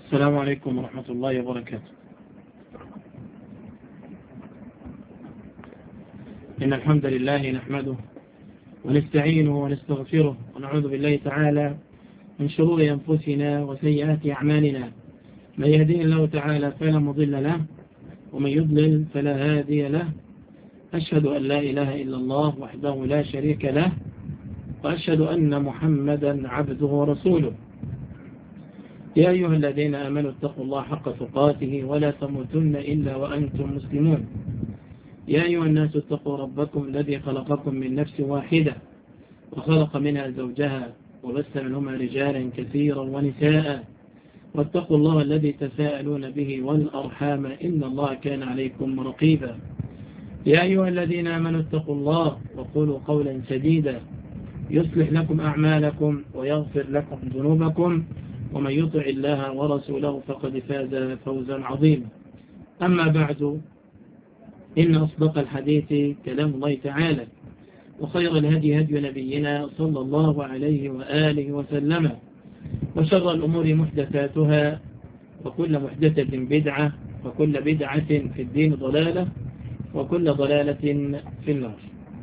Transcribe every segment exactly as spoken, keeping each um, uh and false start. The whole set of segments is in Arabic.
السلام عليكم ورحمة الله وبركاته. إن الحمد لله نحمده ونستعينه ونستغفره ونعوذ بالله تعالى من شرور أنفسنا وسيئات أعمالنا. من يهديه الله تعالى فلا مضل له ومن يضلل فلا هادي له. أشهد أن لا إله إلا الله وحده لا شريك له، وأشهد أن محمدا عبده ورسوله. يا أيها الذين آمنوا اتقوا الله حق تقاته ولا تموتن إلا وأنتم مسلمون. يا أيها الناس اتقوا ربكم الذي خلقكم من نفس واحدة وخلق منها زوجها وبث منهما رجالا كثيرا ونساء، واتقوا الله الذي تساءلون به والأرحام إن الله كان عليكم رقيبا. يا أيها الذين آمنوا اتقوا الله وقولوا قولا سديدا يصلح لكم أعمالكم ويغفر لكم ذنوبكم، ومن يطع الله ورسوله فقد فاز فوزا عظيما. أما بعد، إن أصدق الحديث كلام الله تعالى، وخير الهدي هدي نبينا صلى الله عليه وآله وسلم، وشر الأمور محدثاتها، وكل محدثة بدعة، وكل بدعة في الدين ضلالة، وكل ضلالة في النار.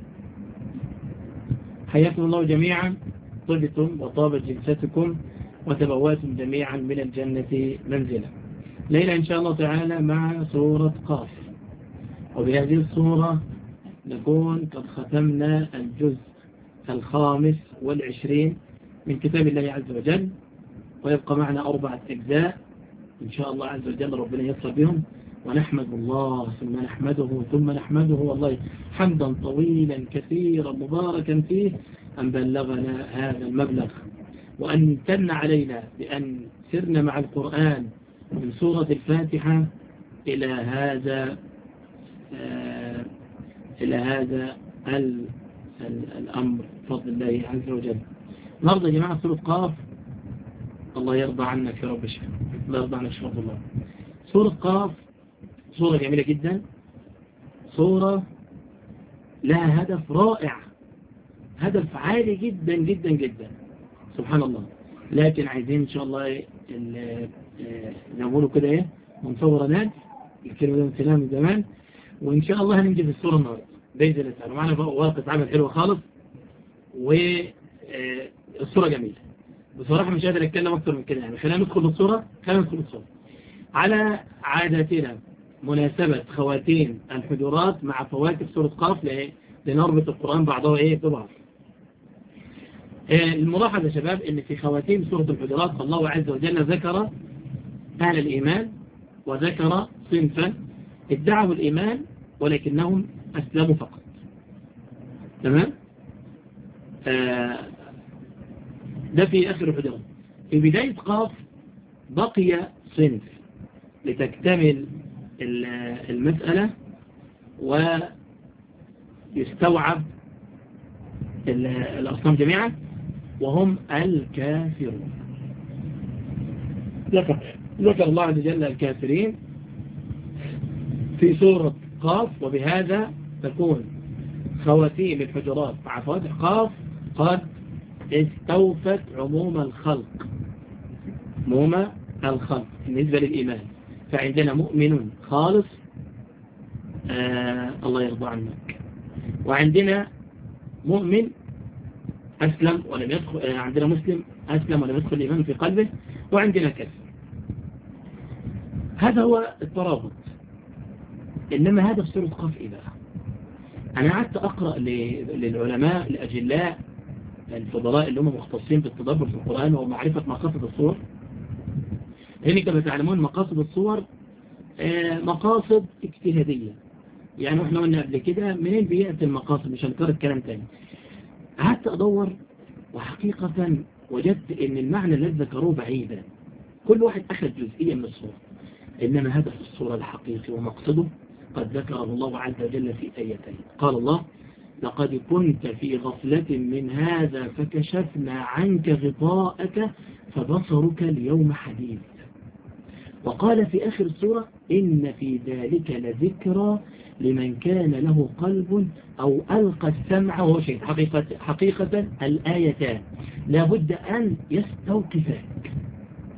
حياكم الله جميعا، طبتم وطابت جلستكم وتبواتم جميعا من الجنة منزلا. ليلة إن شاء الله تعالى مع سورة قاف، وبهذه الصورة نكون قد ختمنا الجزء الخامس والعشرين من كتاب الله عز وجل، ويبقى معنا أربعة أجزاء إن شاء الله عز وجل، ربنا يسر بهم، ونحمد الله ثم نحمده ثم نحمده والله حمدا طويلا كثيرا مباركا فيه أن بلغنا هذا المبلغ، وأن امتن علينا بأن سرنا مع القرآن من سورة الفاتحة إلى هذا آه إلى هذا ال ال الأمر بفضل الله عز وجل. النهارده يا جماعة سورة قاف، الله يرضى عنك يا رب الشيخ، الله يرضى عنك شرف الله. سورة قاف سورة جميلة جدا، سورة لها هدف رائع، هدف عالي جدا جدا جدا سبحان الله. لكن عايزين إن شاء الله نقوله كده إيه منصورة ناد الكلمة دي من من زمان، وإن شاء الله هننجي في السورة النهاردة بإذن الله تعالى. معنا ورقة عمل حلوة خالص، والسورة جميلة بصراحة، مش قادر أتكلم أكتر من كده يعني. خلينا ندخل السورة خلينا ندخل السورة على عادتنا، مناسبة خواتيم الحجرات مع فواتح سورة قاف لنربط القرآن بعضها إيه ببعض. الملاحظة يا شباب إن في خواتيم سورة الحجرات الله عز وجل ذكر أهل الإيمان، وذكر صنفا ادعوا الإيمان ولكنهم أسلموا فقط. تمام؟ آه ده في آخر الحجرات. في بداية قاف بقي صنف لتكتمل المسألة ويستوعب الأصنام جميعا، وهم الكافرون. ذكر ذكر الله عز وجل الكافرين في سورة قاف، وبهذا تكون خواتيم الحجرات مع فواتح قاف قد استوفت عموم الخلق، عموم الخلق بالنسبة للإيمان. فعندنا مؤمن خالص آه الله يرضى عنك، وعندنا مؤمن أسلم ولم يدخل، آه عندنا مسلم أسلم ولم يدخل الإيمان في قلبه، وعندنا كافر. هذا هو الترابط. إنما هذا في سورة قاف إيه بقى؟ أنا قعدت أقرأ للعلماء الأجلاء الفضلاء اللي هم مختصين بالتدبر في القرآن ومعرفة مقاصد الصور، لأن كما تعلمون مقاصد الصور مقاصد اجتهادية. يعني احنا قلنا قبل كده منين بيأتي المقاصد، مش هنكرر الكلام تاني. قعدت أدور وحقيقة وجدت إن المعنى الذي ذكروه بعيدا، كل واحد أخذ جزئية من الصورة، إنما هدف الصورة الحقيقي ومقصده قد ذكره الله عز وجل في آيتين. قال الله: لقد كنت في غفلة من هذا فكشفنا عنك غطاءك فبصرك اليوم حديد. وقال في آخر السورة: إن في ذلك لذكرى لمن كان له قلب أو ألقى السمع وهو شهيد. حقيقة, حقيقة الآيتان لابد أن يستوقفاك.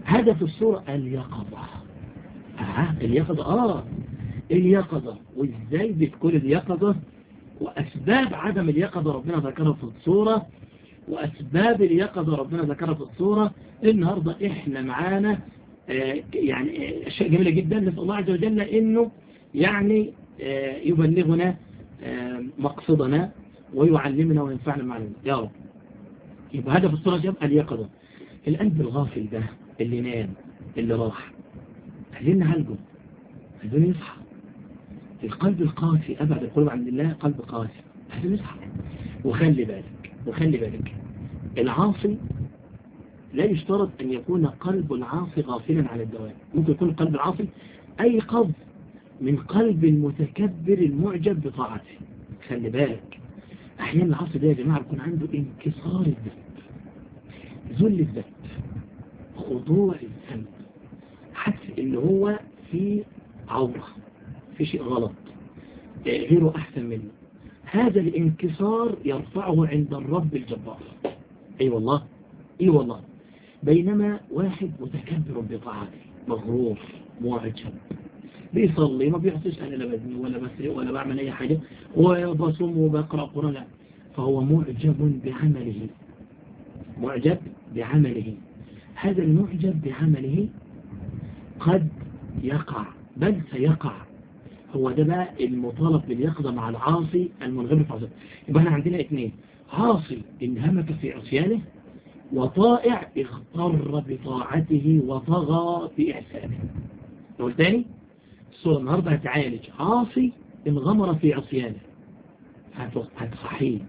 هدف الصورة اليقظة. آه اليقظة آه اليقظة. وإزاي بتكون اليقظة وأسباب عدم اليقظة ربنا ذكرها في الصورة، وأسباب اليقظة ربنا ذكرها في الصورة. النهاردة إحنا معانا آه يعني أشياء جميلة جدا. نسأل الله عز وجل إنه يعني آه يبلغنا آه مقصدنا ويعلمنا وينفعنا معلومة يا رب. يبقى هدف الصورة جاب اليقظة. القلب الغافل ده اللي نام اللي راح عايزين نعالجه، عايزين يصحى. القلب القاسي أبعد القلوب عن الله قلب قاسي، عايزين يصحى. وخلي بالك وخلي بالك العاصي لا يشترط أن يكون قلب العاصي غافلا على الدوام. ممكن يكون قلب العاصي أيقظ من قلب المتكبر المعجب بطاعته. خلي بالك أحيانا العاصي ده يا جماعة يكون عنده انكسار الذنب، ذل الذنب، خضوع الذنب، حس إن هو في عورة، في شيء غلط، غيره أحسن منه. هذا الانكسار يرفعه عند الرب الجبار. أي والله أي والله. بينما واحد متكبر بطاعته مغرور معجب بيصلي ما بيحسش أنا لا بزني ولا بسرق ولا بعمل أي حاجة وبصوم وبقرأ قرآن، فهو معجب بعمله، معجب بعمله. هذا المعجب بعمله قد يقع بل سيقع. هو ده بقى المطالب باليقظة مع العاصي المنغمس في عصيانه. يبقى احنا عندنا اثنين: عاصي انهمك في عصيانه، وطائع اغتر بطاعته وطغى بإحسانه. نقول تاني الصورة النهاردة هتعالج عاصي انغمر في عصيانه هتصحيه،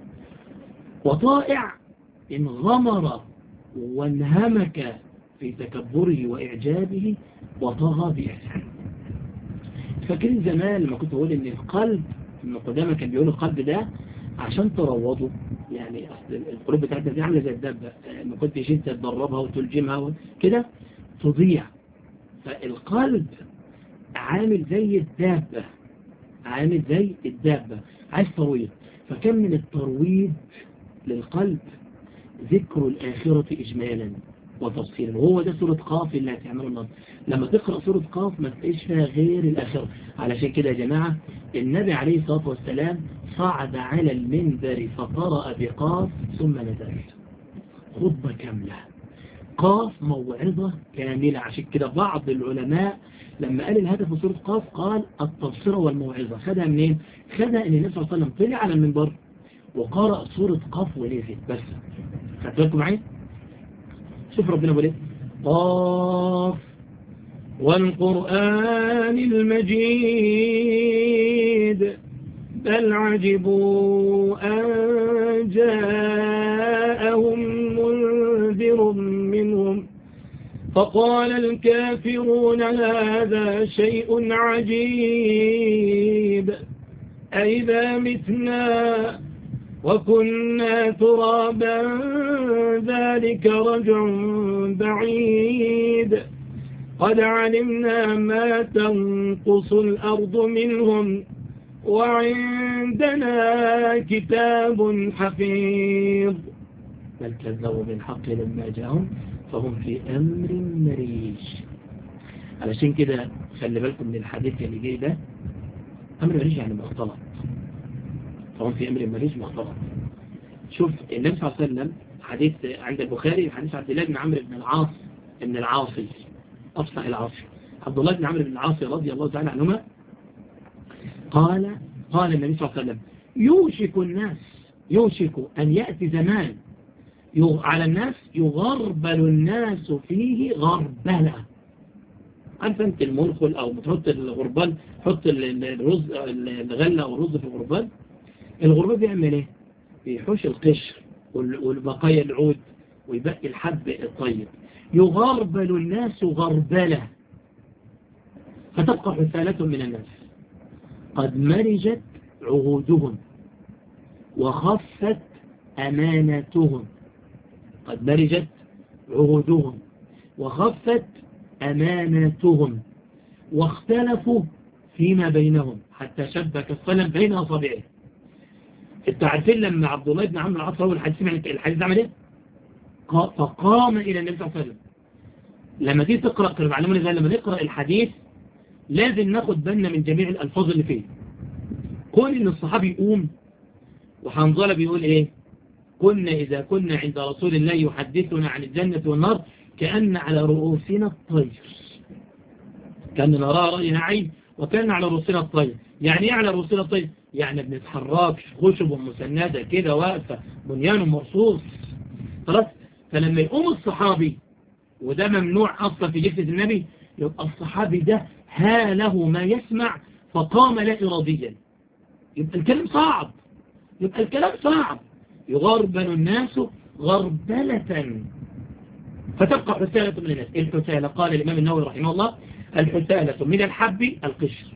وطائع انغمر وانهمك في تكبره وإعجابه وطغى بإحسانه. فاكرين زمان لما كنت بقول ان القلب ابن قدامى كان بيقول القلب ده عشان تروضه، يعني اصل القلوب بتاعتنا دي عامله زي الدابه، ما كنتش انت تدربها وتلجمها كده تضيع. فالقلب عامل زي الدابه، عامل زي الدابه عايز ترويض. فكم من الترويض للقلب ذكر الآخرة إجمالا وتفصيلا. وهو ده سورة قاف اللي هتعمله النهارده. لما تقرأ سورة قاف ما تلاقيش فيها غير الآخرة. علشان كده يا جماعة النبي عليه الصلاة والسلام صعد على المنبر فقرأ بقاف ثم نزل خطبة كاملة. قاف موعظة كاملة. عشان كده بعض العلماء لما قال الهدف من سورة قاف قال التبصرة والموعظة. خدها منين؟ خدها ان النبي صلى الله عليه وسلم طلع على المنبر وقرأ سورة قاف ونزل بس. خدت بالكم معايا؟ شوف ربنا بيقول ايه: قاف والقرآن المجيد بل عجبوا أن جاءهم منذر منهم فقال الكافرون هذا شيء عجيب أئذا متنا وكنا ترابا ذلك رجع بعيد قد علمنا ما تنقص الأرض منهم وعندنا كتاب حفيظ بل كذبوا بالحق لما جاءهم فهم في أمر مريج. علشان كده خلي بالكم من الحديث اللي جاي ده. أمر مريج يعني مختلط، فهم في أمر مريج مختلط. شوف النبي صلى الله عليه وسلم حديث عند البخاري حديث عبد الله بن عمرو بن العاص بن العاصي أفصح العاصي عبد الله بن عمرو بن العاصي رضي الله تعالى عنهما قال قال النبي صلى الله عليه وسلم يوشك الناس يوشك أن يأتي زمان على الناس يغربل الناس فيه غربلة. عارف انت المنخل او بتحط الغربال، حط الرز الغلة او الرز في الغربال. الغربال بيعمل ايه؟ بيحوش القشر والبقايا العود ويبقي الحب الطيب. يغربل الناس غربلة فتبقى حثالة من الناس قد مرجت عهودهم وخفت أمانتهم. قد مرجت عهودهم وخفت أماناتهم واختلفوا فيما بينهم حتى شبك الصنم بين أصابعه. انتوا عارفين لما عبد الله بن عمرو العاص هو الحديث الحديث عمل ايه؟ فقام إلى النبي صلى الله عليه وسلم لما تيجي تقرأ كانوا معلمون ازاي لما نقرأ الحديث لازم ناخد بالنا من جميع الألفاظ اللي فيه. كون ان الصحابي يقوم وحنظلة بيقول ايه كنا إذا كنا عند رسول الله يحدثنا عن الجنة والنار كأن على رؤوسنا الطير، كان نرى رأينا عين وكان على رؤوسنا الطير. يعني ايه على رؤوسنا الطير؟ يعني بنتحركش، خشب مسندة كده واقفة، بنيان مرصوص خلاص. فلما يقوم الصحابي وده ممنوع أصلا في جثة النبي، يبقى الصحابي ده ها له ما يسمع فقام لا إراديا، يبقى الكلام صعب، يبقى الكلام صعب، يغربل الناس غربلة فتبقى حسالة من الناس. الحسالة قال الإمام النووي رحمه الله الحسالة من الحب القشر،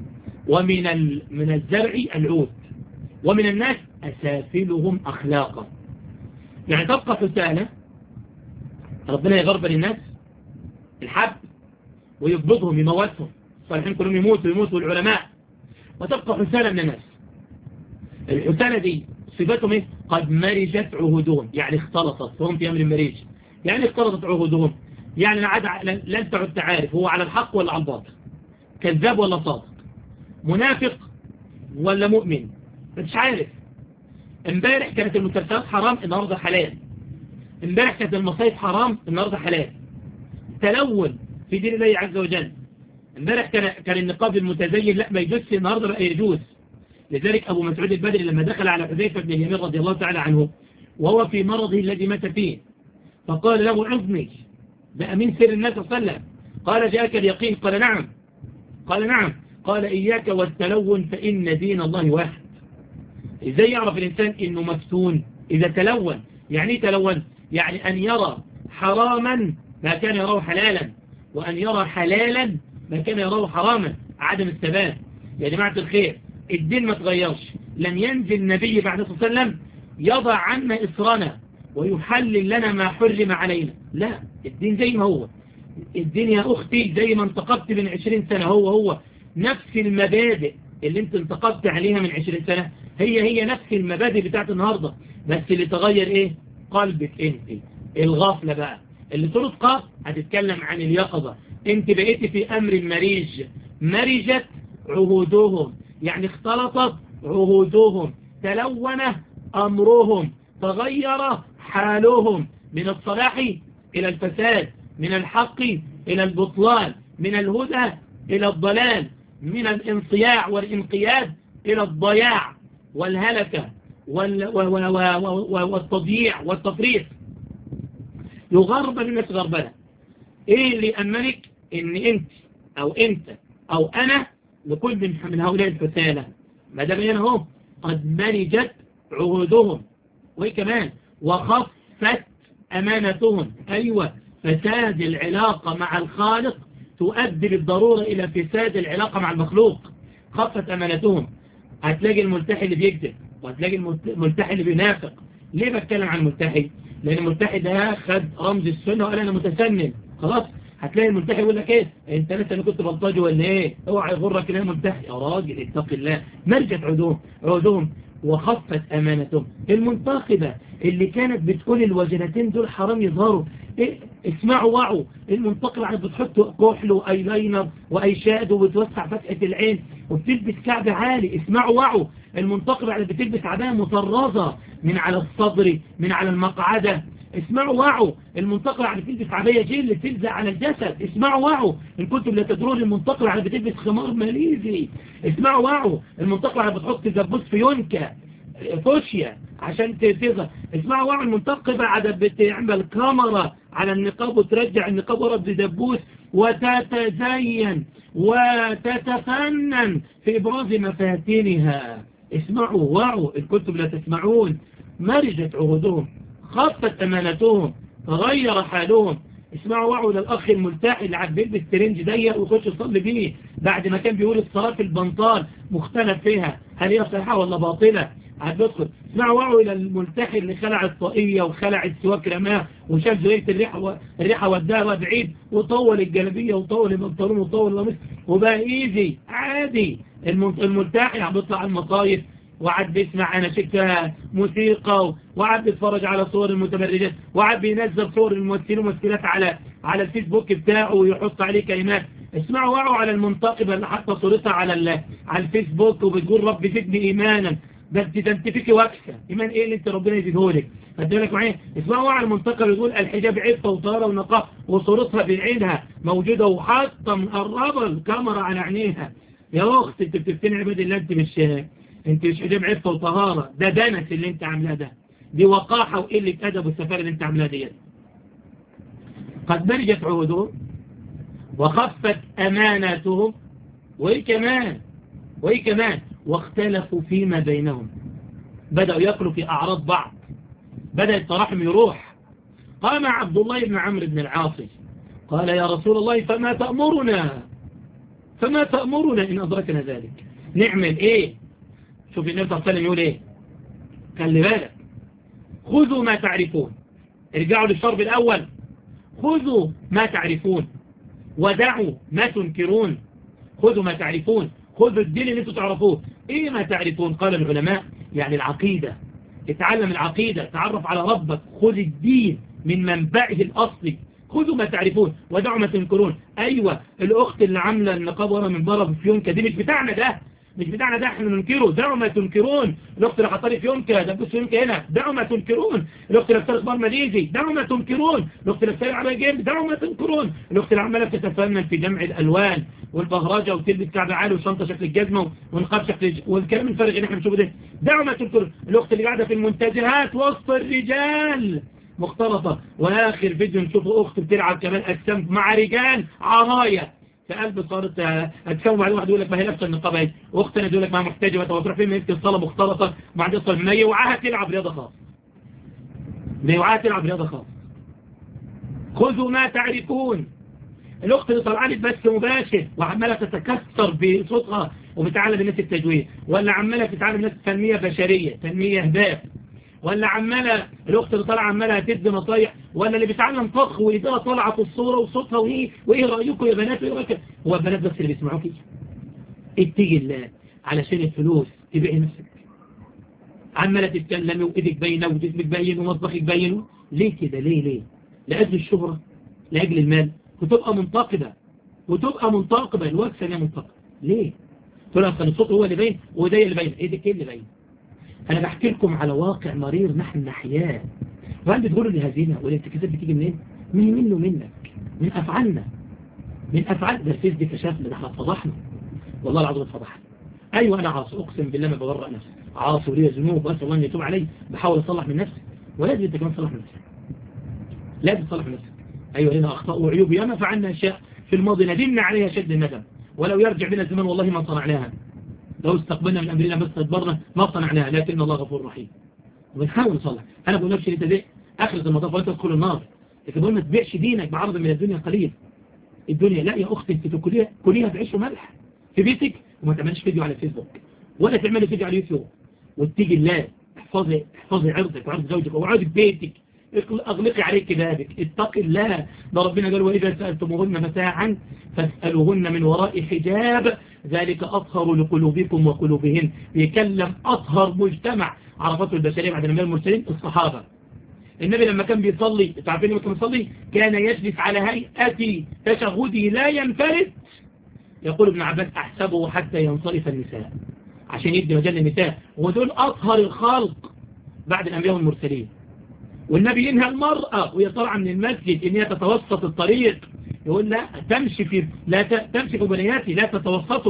ومن ال... من الزرع العود، ومن الناس أسافلهم أخلاقا. يعني تبقى حسالة ربنا يغربل الناس الحب ويقبضهم يموتهم، الصالحين كلهم يموتوا يموتوا العلماء، وتبقى حسالة من الناس. الحسالة دي صفتهم ايه؟ قد مرجت عهودهم، يعني اختلطت، فهم في أمر مريج، يعني اختلطت عهودهم، يعني لن تعد تعارف هو على الحق ولا على الباطل، كذاب ولا صادق، منافق ولا مؤمن، مش عارف. امبارح كانت المسلسلات حرام، النهارده حلال. امبارح كانت المصايف حرام، النهارده حلال. تلون في دين الله عز وجل. امبارح كان كان النقاب المتزين لا ما يجوزش، النهارده بقى يجوز. لذلك أبو مسعود البدري لما دخل على حذيفة بن اليمين رضي الله تعالى عنه وهو في مرضه الذي مات فيه، فقال له عظني بقى من سر الناس صلى الله عليه وسلم، قال جاءك اليقين؟ قال نعم. قال نعم. قال إياك والتلون فإن دين الله واحد. إزاي يعرف الإنسان إنه مفتون؟ إذا تلون. يعني ايه تلون؟ يعني أن يرى حراما ما كان يراه حلالا، وأن يرى حلالا ما كان يراه حراما. عدم الثبات. يا جماعة الخير، الدين ما تغيرش. لن ينزل النبي بعد صلى الله عليه وسلم يضع عنا إسرنا ويحلل لنا ما حرم علينا، لا، الدين زي ما هو. الدين يا أختي زي ما انتقبت من عشرين سنة، هو هو نفس المبادئ اللي انت انتقبت عليها من عشرين سنة، هي هي نفس المبادئ بتاعت النهاردة، بس اللي تغير ايه؟ قلبك انت. الغفلة بقى اللي ترتقى هتتكلم عن اليقظة. انت بقيت في أمر مريج، مرجت عهودهم، يعني اختلطت عهودهم، تلون أمرهم، تغير حالهم من الصلاح إلى الفساد، من الحق إلى البطلان، من الهدى إلى الضلال، من الانصياع والانقياد إلى الضياع والهلكة والتضييع والتفريط. يغربل الناس غربلة. ايه اللي أمنك ان انت او انت او انا لكل من هؤلاء الحسالة؟ ما دام هنا اهو قد مرجت عهودهم، وايه كمان؟ وخفت امانتهم. ايوه، فساد العلاقة مع الخالق تؤدي بالضرورة الى فساد العلاقة مع المخلوق. خفت امانتهم. هتلاقي الملتحي اللي بيكذب، وهتلاقي الملتحي اللي بينافق. ليه بتكلم عن الملتحي؟ لان الملتحي ده خد رمز السنة وقال انا متسنن، خلاص. هتلاقي الملتحي يقول لك ايه؟ انت لسه انا كنت بلطجي ولا ايه؟ اوعى يغرك ان انا ملتحي. يا راجل اتق الله. مرجت عهودهم عهودهم وخفت امانتهم. المنتقبة اللي كانت بتقول الوجنتين دول حرام يظهروا، إيه؟ اسمعوا وعوا. المنتقبة اللي بتحط كحل وايلاينر واي شاد وبتوسع فتحة العين وبتلبس كعب عالي، اسمعوا وعوا. المنتقبة اللي بتلبس عباية مطرزة من على الصدر من على المقعدة، اسمعوا وعوا. المنتقبة اللي بتلبس عباية جيل تلزق على الجسد، اسمعوا وعوا. الكتب لا تدرون المنتقبة اللي بتلبس خمار ماليزي، اسمعوا وعوا. المنتقبة اللي بتحط دبوس فيونكا فوشيا عشان تظهر، اسمعوا وعوا. المنتقبة اللي بتعمل كاميرا على النقاب وترجع النقاب ورا بدبوس وتتزين وتتفنن في إبراز مفاتنها، اسمعوا وعوا. الكتب لا تسمعون. مرجت عهودهم، خفت أمانتهم، تغير حالهم. اسمعوا وعوا للأخ الملتحي اللي عاد بيلبس ترنج ضيق ويخش يصلي بيه بعد ما كان بيقول الصلاة في البنطال مختلف فيها هل هي صحيحة ولا باطلة، عاد بيدخل. اسمعوا وعوا إلى الملتحي اللي خلع الطاقية وخلع السواك رماه وشاف زوية الريحة و... الريحة وداها بعيد وطول الجلبية وطول البنطلون وطول القميص وبقى ايزي عادي. الملتحي عم بيطلع على المصايف وعاد بيسمع أنا شكلها موسيقى وعاد بيتفرج على صور المتبرجات وعاد بينزل صور الممثلين وممثلات على على الفيسبوك بتاعه ويحط عليه كلمات. اسمعوا وعوا على المنتقبة اللي حتى صورتها على على الفيسبوك وبتقول رب زدني ايمانا. ده انت ده انت فيكي وكسه ايمان. ايه اللي انت ربنا يزيدهولك؟ فدلك معايا. اسمعوا على المنتقبة بتقول الحجاب عفه وطهاره ونقاء وصورتها بعينها موجوده وحاطه مقربه الكاميرا على عينيها. يا اخت انت بتفتني عباد الله. انت مش انت مش حجاب عفه وطهاره. ده دنس اللي انت عاملاه ده. دي وقاحه وقله ادب والسفاره اللي انت عاملاه ديت. قد برجت عهودهم وخفت أماناتهم. وإيه كمان وإيه كمان واختلفوا فيما بينهم. بدأوا يأكلوا في أعراض بعض. بدأ التراحم يروح. قام عبد الله بن عمرو بن العاص قال يا رسول الله فما تأمرنا فما تأمرنا إن أدركنا ذلك. نعمل إيه؟ شوف النبي صلى الله عليه وسلم يقول إيه. خلي بالك. خذوا ما تعرفون. ارجعوا للشرب الأول. خذوا ما تعرفون ودعوا ما تنكرون. خذوا ما تعرفون. خذوا الدين اللي انتم تعرفوه. ايه ما تعرفون؟ قال العلماء يعني العقيدة. اتعلم العقيدة. تعرف على ربك. خذ الدين من منبعه الأصلي. خذوا ما تعرفون ودعوا ما تنكرون. ايوه الاخت اللي عامله النقاب ورا من بره في يونكا دي مش بتاعنا. ده مش بتاعنا. ده احنا ننكره. دعوا ما تنكرون. الاخت اللي حطالي في يونكا ده بص يونكا هنا. دعوا ما تنكرون. الاخت اللي بتلبس اخبار ماليزي. دعوا ما تنكرون. الاخت اللي بتلبس على جيم. دعوا ما تنكرون. الاخت اللي عماله بتتفنن في جمع الالوان والبهرجه وتلبس كعب عالي وشنطه شكل الجزمه ونقاب شكل والكلام الفارغ اللي احنا بنشوفه ده. دعوا ما تنكرون. الاخت اللي قاعده في المنتزهات وسط الرجال مختلطه. واخر فيديو نشوفه اخت بتلعب كمان اجسام مع رجال عرايه في قلب صارت هتكون. بعد واحد يقول لك ما هي لابسه النقاب اهي. واختنا تقول لك ما محتاجه وتروح فين يمكن الصلاه مختلطه بعد الصلاه ما يوعاها تلعب رياضه خاص. ما يوعاها تلعب رياضه خاص. خذوا ما تعرفون. الاخت اللي طلعت بس مباشر وعماله تتكسر بصوتها وبتعلم الناس التجويد ولا عماله تتعلم الناس تنميه بشريه تنميه اهداف ولا عماله الاخت اللي طالعه عماله تدي نصايح ولا اللي بيتعلم طبخ وايديها طالعه في الصوره وصوتها وايه وايه رايكم يا بنات وايه رايكم. هو البنات بس اللي بيسمعوكي؟ اتقي الله علشان الفلوس تبيعي نفسك. عماله تتكلمي وايدك باينه وجسمك باين ومطبخك باين. ليه كده؟ ليه ليه لاجل الشهره لاجل المال وتبقى منتقده وتبقى منتقبه الوكسه اللي منتقده. ليه تقول اصل الصوت هو اللي باين وايديا اللي باين. ايدك ايه اللي باين؟ أنا بحكي لكم على واقع مرير نحن نحياه. وهل بتقولوا لي هزينة والانتكاسات بتيجي منين؟ من منه منك من أفعالنا من أفعال. ده الفيس دي كشفنا. ده احنا اتفضحنا والله العظيم اتفضحنا. أيوة أنا عاصي أقسم بالله ما بورق نفسي. عاصي ولي ذنوب وأسأل الله أن يتوب علي. بحاول أصلح من نفسي ولازم أنت كمان تصلح من نفسك. لازم تصلح من نفسك. أيوة لنا أخطاء وعيوب ياما فعلنا أشياء في الماضي ندمنا عليها شد الندم. ولو يرجع بنا الزمان والله ما صنعناها. لو استقبلنا من أمرنا بس تدبرنا ما صنعناها. لكن الله غفور رحيم وبنحاول نصلح. أنا بقول نفسي لتبيع آخر المطاف ولا تدخل النار. لكن بقول ما تبيعش دينك بعرض من الدنيا قليل. الدنيا لا يا أختي أنت كليها كليها بعيش وملح في بيتك وما تعملش فيديو على الفيسبوك ولا تعملي فيديو على اليوتيوب. واتقي الله. احفظي احفظي عرضك وعرض زوجك وعرض بيتك. اغلقي عليك بابك. اتقي الله. ده ربنا قال وإذا سألتموهن متاعا فاسألوهن من وراء حجاب ذلك أطهر لقلوبكم وقلوبهن. بيكلم أطهر مجتمع عرفته البشرية بعد الأنبياء المرسلين الصحابة. النبي لما كان بيصلي تعرفين لما كان بيصلي كان يجلس على هيئة تشهده لا ينفرد. يقول ابن عباس أحسبه حتى ينصرف النساء عشان يدي مجال للنساء ودول أطهر الخلق بعد الأنبياء والمرسلين. والنبي ينهى المرأة وهي طالعة من المسجد إن هي تتوسط الطريق. يقول لا تمشي في لا تمشي في بنياتي لا تتوسطوا.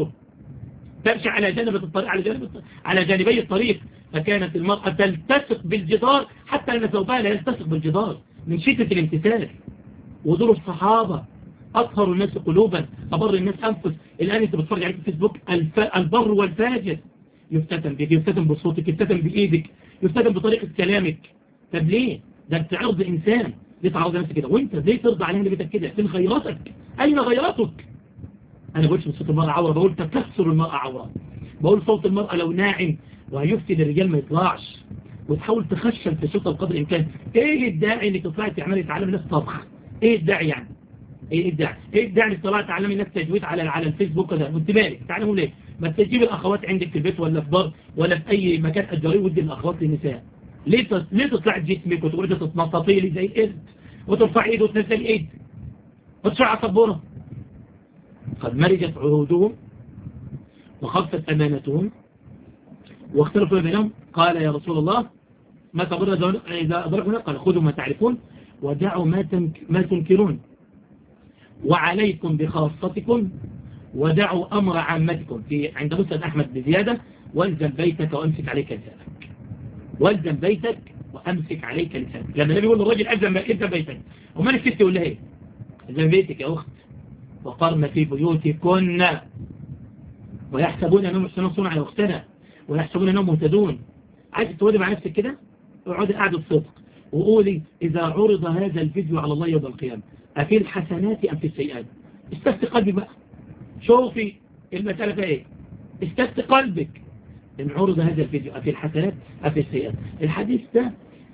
تمشي على جانب الطريق على جانب على جانبي الطريق. فكانت المرأة تلتصق بالجدار حتى أن ثوبها لا يلتصق بالجدار من شدة الامتثال. ودول الصحابة أطهر الناس قلوبا أبر الناس أنفس. الآن أنت بتفرج عليك في الفيسبوك الف... البر والفاجر يفتتن بك يفتتن بصوتك يفتتن بإيدك يفتتن بطريقة كلامك. طب ليه؟ ده انت عرض إنسان. ليه تعرض نفسك كده؟ وانت ليه ترضى عليها اللي بيتك كده؟ فين غيرتك؟ أين غيرتك؟ أنا بقولش من صوت المرأة عورة. بقول تكسر المرأة عورة. بقول صوت المرأة لو ناعم وهيفتي الرجال ما يطلعش. وتحاول تخشن في صوتها بقدر الإمكان. ايه الداعي انك تطلعي تعملي تعلمي الناس طبخ؟ ايه الداعي يعني؟ ايه الداعي؟ ايه الداعي انك تطلعي تعلمي الناس تجويد على على الفيسبوك كده؟ وانت مالك؟ تعلموا ليه؟ ما تجيب الأخوات عندك في البيت ولا في دار ولا في أي مكان أجريه ودي الأخوات للنساء. ليه ليه تطلع جسمك وتقعدي تتنططي لي زي القرد وترفع ايد وتنزل ايد؟ ادفع على السبورة. قد مرجت عهودهم وخفت أمانتهم واختلفوا بينهم. قال يا رسول الله ما تبرد إذا أدركنا؟ قال خذوا ما تعرفون ودعوا ما, ما تنكرون وعليكم بخاصتكم ودعوا أمر عامتكم. في عند مسند أحمد بزيادة والزم بيتك وأمسك عليك لسانك. والزم بيتك وأمسك عليك لسانك. لما النبي يقول للرجل ألزم بيتك وما نفسك يقول له ايه؟ ألزم بيتك يا أخت وقرن في بيوتكن ويحسبون أنهم يحسنون صنعا يا أختنا ويحسبون أنهم مهتدون. عايز تقولي مع نفسك كده؟ اقعدي قاعدة صدق وقولي إذا عرض هذا الفيديو على الله يوم القيامة أفي الحسنات أم في السيئات؟ استفت قلبي بقى، شوفي المسألة فيها ايه، استفت قلبك. إن عرض هذا الفيديو أفي الحسنات أم في السيئات؟ الحديث ده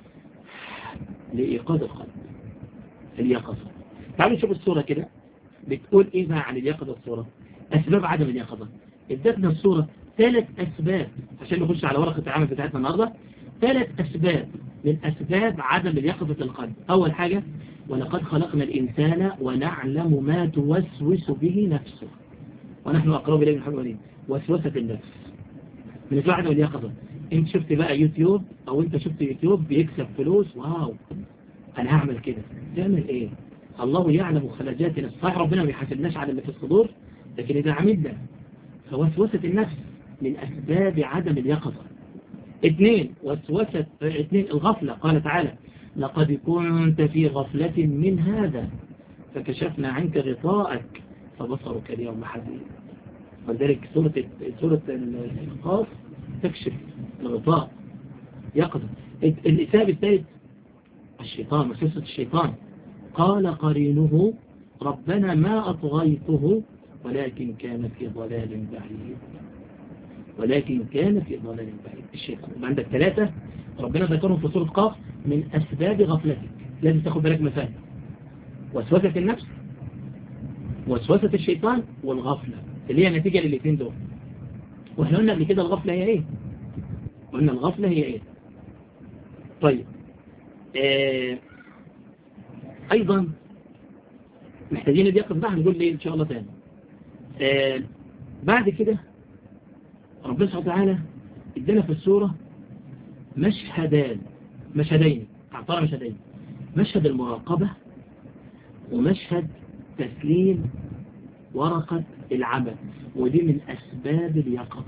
لإيقاظ القلب، اليقظة. تعالوا نشوف الصورة كده بتقول إيه بقى عن اليقظة. الصورة أسباب عدم اليقظة. ادتنا الصورة ثلاث أسباب عشان نخش على ورقة العمل بتاعتنا النهاردة. ثلاث أسباب من أسباب عدم اليقظة القلب. أول حاجة ولقد خلقنا الإنسان ونعلم ما توسوس به نفسه ونحن أقرب إليه من حبل الوريد. وسوسة النفس من أسباب عدم اليقظة. أنت شفت بقى يوتيوب أو أنت شفت يوتيوب بيكسب فلوس، واو أنا هعمل كده. تعمل إيه؟ الله يعلم خلاجاتنا. صحيح ربنا ما بيحاسبناش على اللي في الصدور، لكن إذا عملنا فوسوسة النفس من أسباب عدم اليقظة. اثنين وسوسة اثنين الغفلة. قال تعالى لقد كنت في غفلة من هذا فكشفنا عنك غطاءك فبصرك اليوم حديد. ولذلك سورة سورة القاف تكشف الغطاء يقظة. الإساب الثالث الشيطان، وسوسة الشيطان. قال قرينه ربنا ما أطغيته ولكن كان في ضلال بعيد. ولكن كان في ضلال بعيد الشيطان. عندك ثلاثة ربنا ذكرهم في سورة قاف من أسباب غفلتك، لازم تاخد بالك مثال. وسوسة النفس، وسوسة الشيطان، والغفلة اللي هي نتيجة للاثنين دول. واحنا قلنا قبل كده الغفلة هي ايه؟ قلنا الغفلة هي ايه؟ طيب آه ايضا محتاجين اليقظة بقى هنقول ليه ان شاء الله تاني. آه بعد كده ربنا سبحانه وتعالى ادانا في السورة مشهدان مشهدين اعطانا مشهدين، مشهد المراقبة ومشهد تسليم ورقة العمل، ودي من أسباب اليقظة.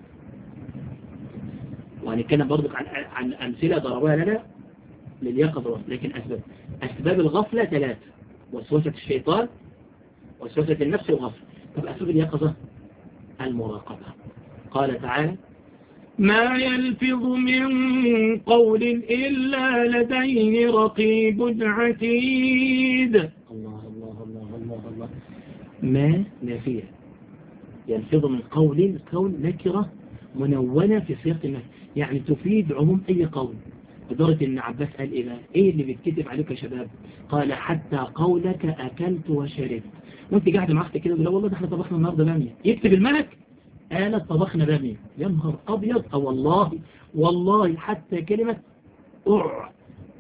وهنتكلم برضك عن عن أمثلة ضربها لنا لليقظة، لكن أسباب أسباب الغفلة ثلاثة: وسوسة الشيطان وسوسة النفس والغفلة. طب أسباب اليقظة المراقبة. قال تعالى ما يلفظ من قول إلا لديه رقيب عتيد. الله الله الله الله الله. ما نافية، يلفظ من قول، قول نكرة منونة في سياق النفي، يعني تفيد عموم أي قول. لدرجة إن عباس قال إيه بقى؟ إيه اللي بيتكتب عليك يا شباب؟ قال حتى قولك أكلت وشربت. وأنت قاعد معك كده لا والله ده احنا طبخنا النهارده بامية، يكتب الملك قالت طبخنا بامية. يا نهار أبيض. أو والله والله حتى كلمة أع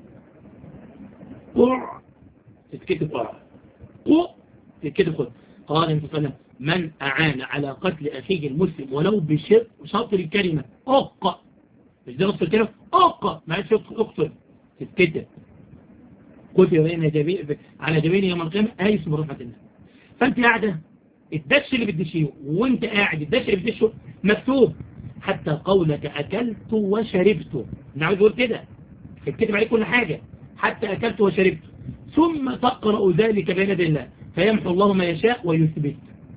أع تتكتب أع أع تتكتب خد. قال النبي صلى الله عليه وسلم من أعان على قتل أخيه المسلم ولو بشطر الكلمة أق، مش ده نصف الكلمة أق، ما عادش أقتل تتكتب كتب بين جبين على جبين يوم القيامة آيس من رحمة الله. فأنت قاعدة الدش اللي بتدشيه وانت قاعد الدش اللي بتدشه مكتوب حتى قولك أكلت وشربت. نعود يقول كده اكتب عليك كل حاجة حتى أكلت وشربت، ثم تقرأ ذلك بين يدي الله فيمحو الله ما يشاء ويثبت.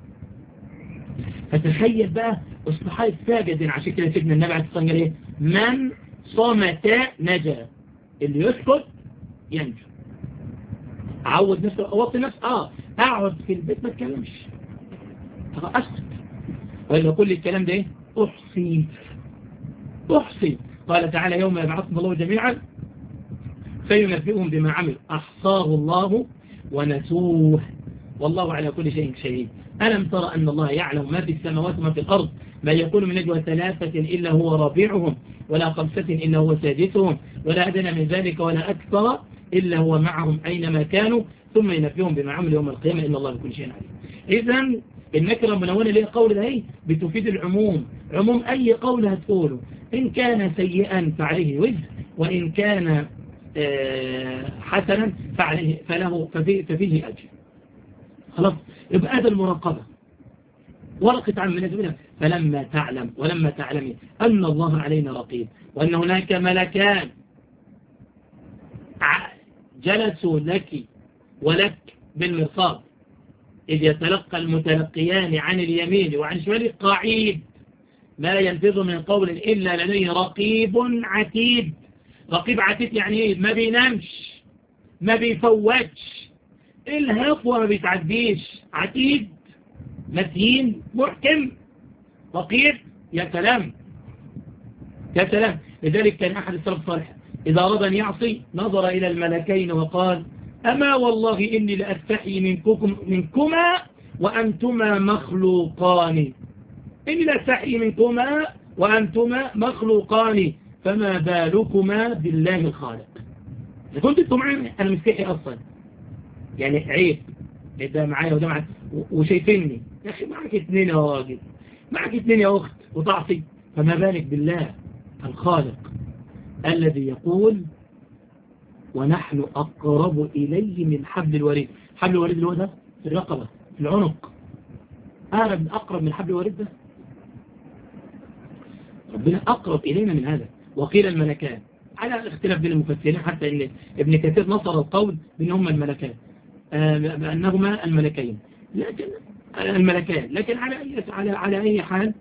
فتخيل بقى اصطحاب ساجد. عشان كده سيدنا النبي عليه الصلاة والسلام من صمت نجا، اللي يسكت ينجو. عود نفسه اوطي نفسه اه اقعد في البيت ما اتكلمش اسكت، وإلا كل الكلام ده ايه؟ احصي احصي. قال تعالى يوم يبعثهم الله جميعا فينبئهم بما عملوا احصاه الله ونسوه والله على كل شيء شهيد. ألم ترى أن الله يعلم ما في السماوات وما في الأرض ما يكون من نجوى ثلاثة إلا هو رابعهم ولا خمسة إلا هو سادسهم ولا أدنى من ذلك ولا أكثر إلا هو معهم أينما كانوا ثم ينبئهم بما عملوا يوم القيامة إن الله بكل شيء عليم. إذن النكرة المنونة اللي هي قول ده بتفيد العموم، عموم أي قول هتقوله، إن كان سيئا فعليه وزر، وإن كان حسنا فعليه فله ففيه, ففيه أجر. خلاص، يبقى هذا المراقبة ورقة عن من أجملها. فلما تعلم ولما تعلمي أن الله علينا رقيب، وأن هناك ملكان جلسوا لك ولك بالمرصاد، إذ يتلقى المتلقيان عن اليمين وعن الشمال قعيد، ما ينفذ من قول إلا لديه رقيب عتيد. رقيب عتيد يعني إيه؟ ما بينامش، ما بيفوتش، الهفوة ما بيتعديش، عتيد متين محكم رقيب. يا سلام يا سلام. لذلك كان أحد السلف الصالح إذا أراد أن يعصي نظر إلى الملكين وقال أما والله إني لأستحي منكم منكما وأنتما مخلوقان، إني لأستحي منكما وأنتما مخلوقان، فما بالكما بالله الخالق. إذا كنت أنتم معي أنا مستحي أصلا، يعني عيب ده معايا وده معايا وشايفيني، يا أخي معك اثنين يا راجل، معك اثنين يا أخت وتعصي، فما بالك بالله الخالق الذي يقول ونحن أقرب إليه من حبل الوريد. حبل الوريد اللي هو ده في الرقبة في العنق، أقرب أقرب من حبل الوريد ده. ربنا أقرب إلينا من هذا. وقيل الملكان على اختلاف بين المفسرين، حتى إن ابن كثير نصر القول بأنهما الملكان، بأنهما الملكين، لكن الملكان لكن على أي على على أي حال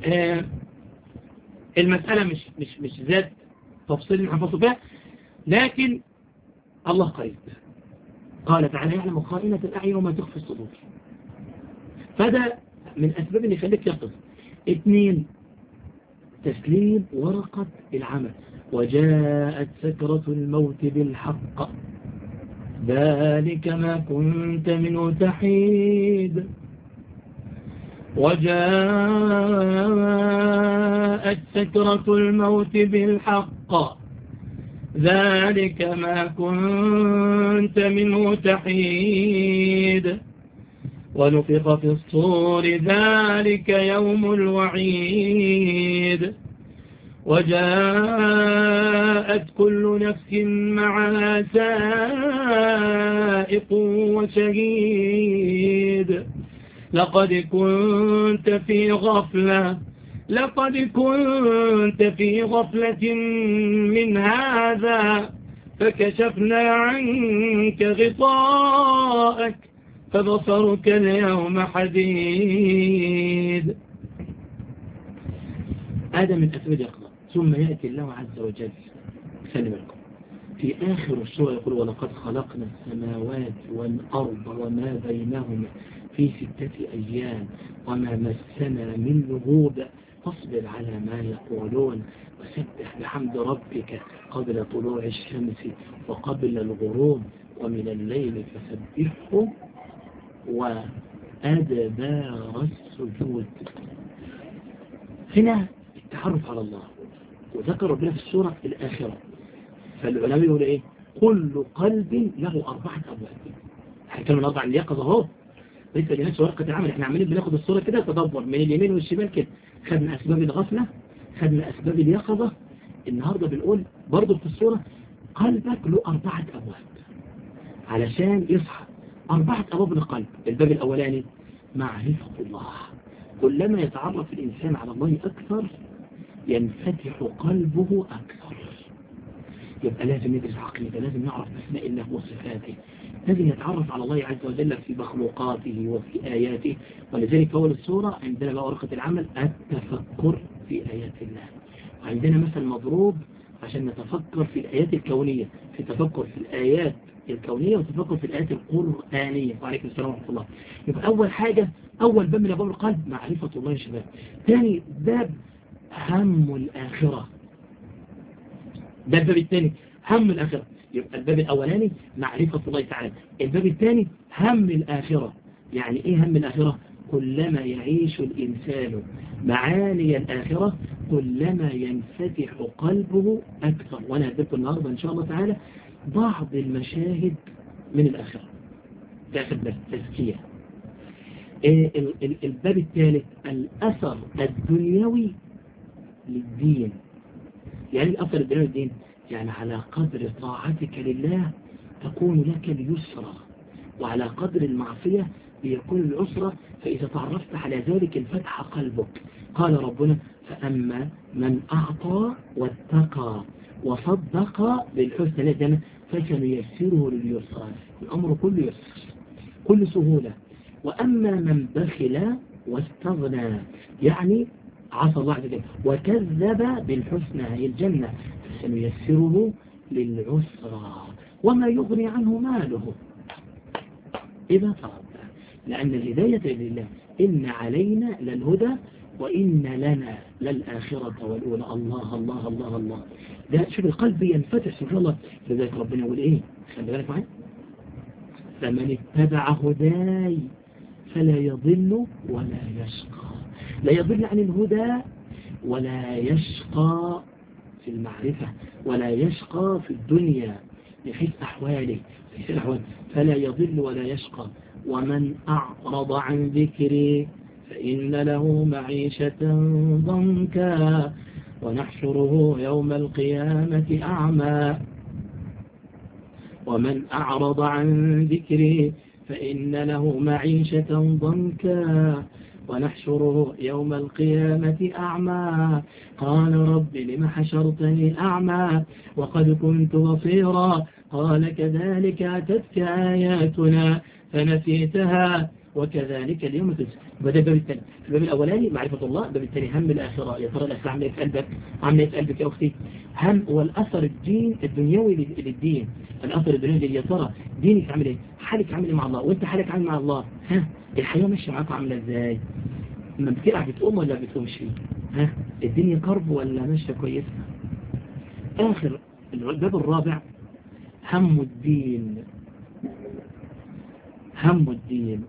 المسألة مش مش مش ذات تفصيل نحفظه فيها، لكن الله قريب. قال تعالى يعلم خائنة الأعين وما تخفي الصدور. فده من أسباب اللي يخليك يقظ. اثنين، تسليم ورقة العمل. وجاءت سكرة الموت بالحق ذلك ما كنت منه تحيد. وجاءت سكرة الموت بالحق ذلك ما كنت منه تحيد. ونفخ في الصور ذلك يوم الوعيد. وجاءت كل نفس معها سائق وشهيد. لقد كنت في غفلة لقد كنت في غفلة من هذا فكشفنا عنك غطاءك فبصرك اليوم حديد. هذا من أسباب يقظة. ثم يأتي الله عز وجل سلم لكم في آخر السورة يقول ولقد خلقنا السماوات والأرض وما بينهما في ستة أيام وما مسنا من لغوب فاصبر على ما يقولون وسبح بحمد ربك قبل طلوع الشمس وقبل الغروب ومن الليل فسبحه وأدبار السجود. هنا التعرف على الله، وذكر ربنا في السورة الآخرة. فالعلماء يقول إيه؟ كل قلب له أربعة أبواب. هنتكلم الأربعة اللي يقظة أهو، لسه لنفس ورقة العمل. احنا عمالين بناخد الصورة كده تدبر من اليمين والشمال كده. خدنا أسباب الغفلة، خدنا أسباب اليقظة. النهاردة بنقول برضو في الصورة قلبك له أربعة أبواب علشان يصحى. أربعة أبواب للقلب. الباب الأولاني معرفة الله. كلما يتعرف الإنسان على الله أكثر ينفتح قلبه أكثر. يبقى لازم ندرس عقيدة، لازم نعرف أسماء الله وصفاته، لازم نتعرف على الله عز وجل في مخلوقاته وفي آياته. ولذلك أول السورة عندنا بقى ورقة العمل التفكر في آيات الله. وعندنا مثل مضروب عشان نتفكر في الآيات الكونية، في تفكر في الآيات الكونية وتفكر في الآيات القرآنية. وعليكم السلام ورحمة الله. يبقى أول حاجة، أول باب من أبواب القلب معرفة الله يا شباب. ثاني باب هم الآخرة. ده الباب الثاني هم الآخرة. يبقى الباب الأولاني معرفة الله تعالى. الباب الثاني هم الآخرة. يعني إيه هم الآخرة؟ كلما يعيش الإنسان معاني الآخرة كلما ينفتح قلبه أكثر. وأنا هدلكم النهاردة إن شاء الله تعالى بعض المشاهد من الآخرة. تاخد بس تزكية. إيه الباب الثالث الأثر الدنيوي للدين. يعني الأثر الدنيوي للدين يعني على قدر طاعتك لله تكون لك اليسرى، وعلى قدر المعصية ليكون العسرة، فإذا تعرفت على ذلك انفتح قلبك. قال ربنا فأما من أعطى واتقى وصدق بالحسنى لدنا فسنيسره لليسرى. الأمر كله يسر، كل سهولة. وأما من بخل واستغنى يعني عصى الله عز وجل وكذب بالحسنى هي الجنة فسنيسره للعسرى وما يغني عنه ماله إذا تربى. لأن الهداية لله إن علينا للهدى وإن لنا للآخرة والأولى. الله الله الله الله. ده شوف القلب ينفتح سبحان الله. لذلك ربنا يقول إيه؟ خلي بالك معي. فمن اتبع هداي فلا يضل ولا يشقى. لا يضل عن الهدى ولا يشقى في المعرفة ولا يشقى في الدنيا بحيث أحواله في الأحوال. فلا يضل ولا يشقى. ومن أعرض عن ذكري فإن له معيشة ضنكا ونحشره يوم القيامة أعمى. ومن أعرض عن ذكري فإن له معيشة ضنكا ونحشره يوم القيامة أعمى. قال رب لم حشرتني أعمى وقد كنت بصيرا. قال كذلك أتتك آياتنا فنسيتها وكذلك اليوم تنسى. بدأ الباب الثاني. الباب الأولاني معرفة الله، الباب الثاني هم الآخرة. يا ترى الآخرة عاملة في قلبك، عاملة في قلبك يا أختي. هم والأثر الدين الدنيوي للدين، الأثر الدنيوي يا ترى دينك عامل إيه؟ حالك عامل إيه مع الله؟ وأنت حالك عامل مع الله؟ ها الحياة ماشية معاك عاملة إزاي؟ لما بتلعب بتقوم ولا بتقومش فيه؟ ها الدنيا كرب ولا ماشية كويسة؟ آخر الباب الرابع هم الدين. هم الدين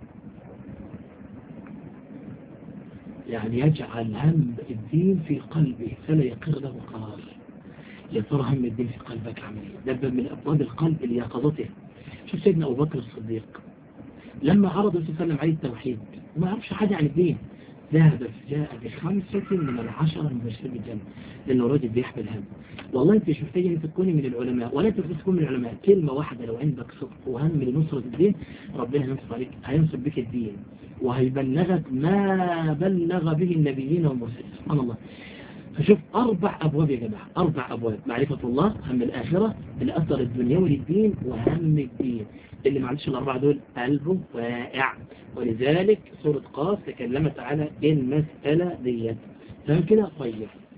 يعني يجعل هم الدين في قلبه فلا يقر له قرار. يا ترى هم الدين في قلبك عامل ايه؟ ده من أبواب القلب ليقظته. شوف سيدنا أبو بكر الصديق لما عرض الرسول صلى الله عليه وسلم عليه التوحيد وما يعرفش حاجة عن الدين، ذهب جاء بخمسة من العشرة المبشرين بالجنة لأنه راجل بيحمل هم. والله أنت مش محتاج أن تكوني من العلماء ولا أنت تكون من العلماء، كلمة واحدة لو عندك صدق وهم لنصرة الدين ربنا هينصر عليك، هينصر بك الدين وهيبلغك ما بلغ به النبيين والمرسلين. سبحان الله. فشوف أربع أبواب يا جماعة، أربع أبواب: معرفة الله، هم الآخرة، الأثر الدنيوي للدين، وهم الدين. اللي ما عندش الأربعة دول قلبه واقع. ولذلك سورة قاف تكلمت على المسألة ديت. فهم كده؟ طيب.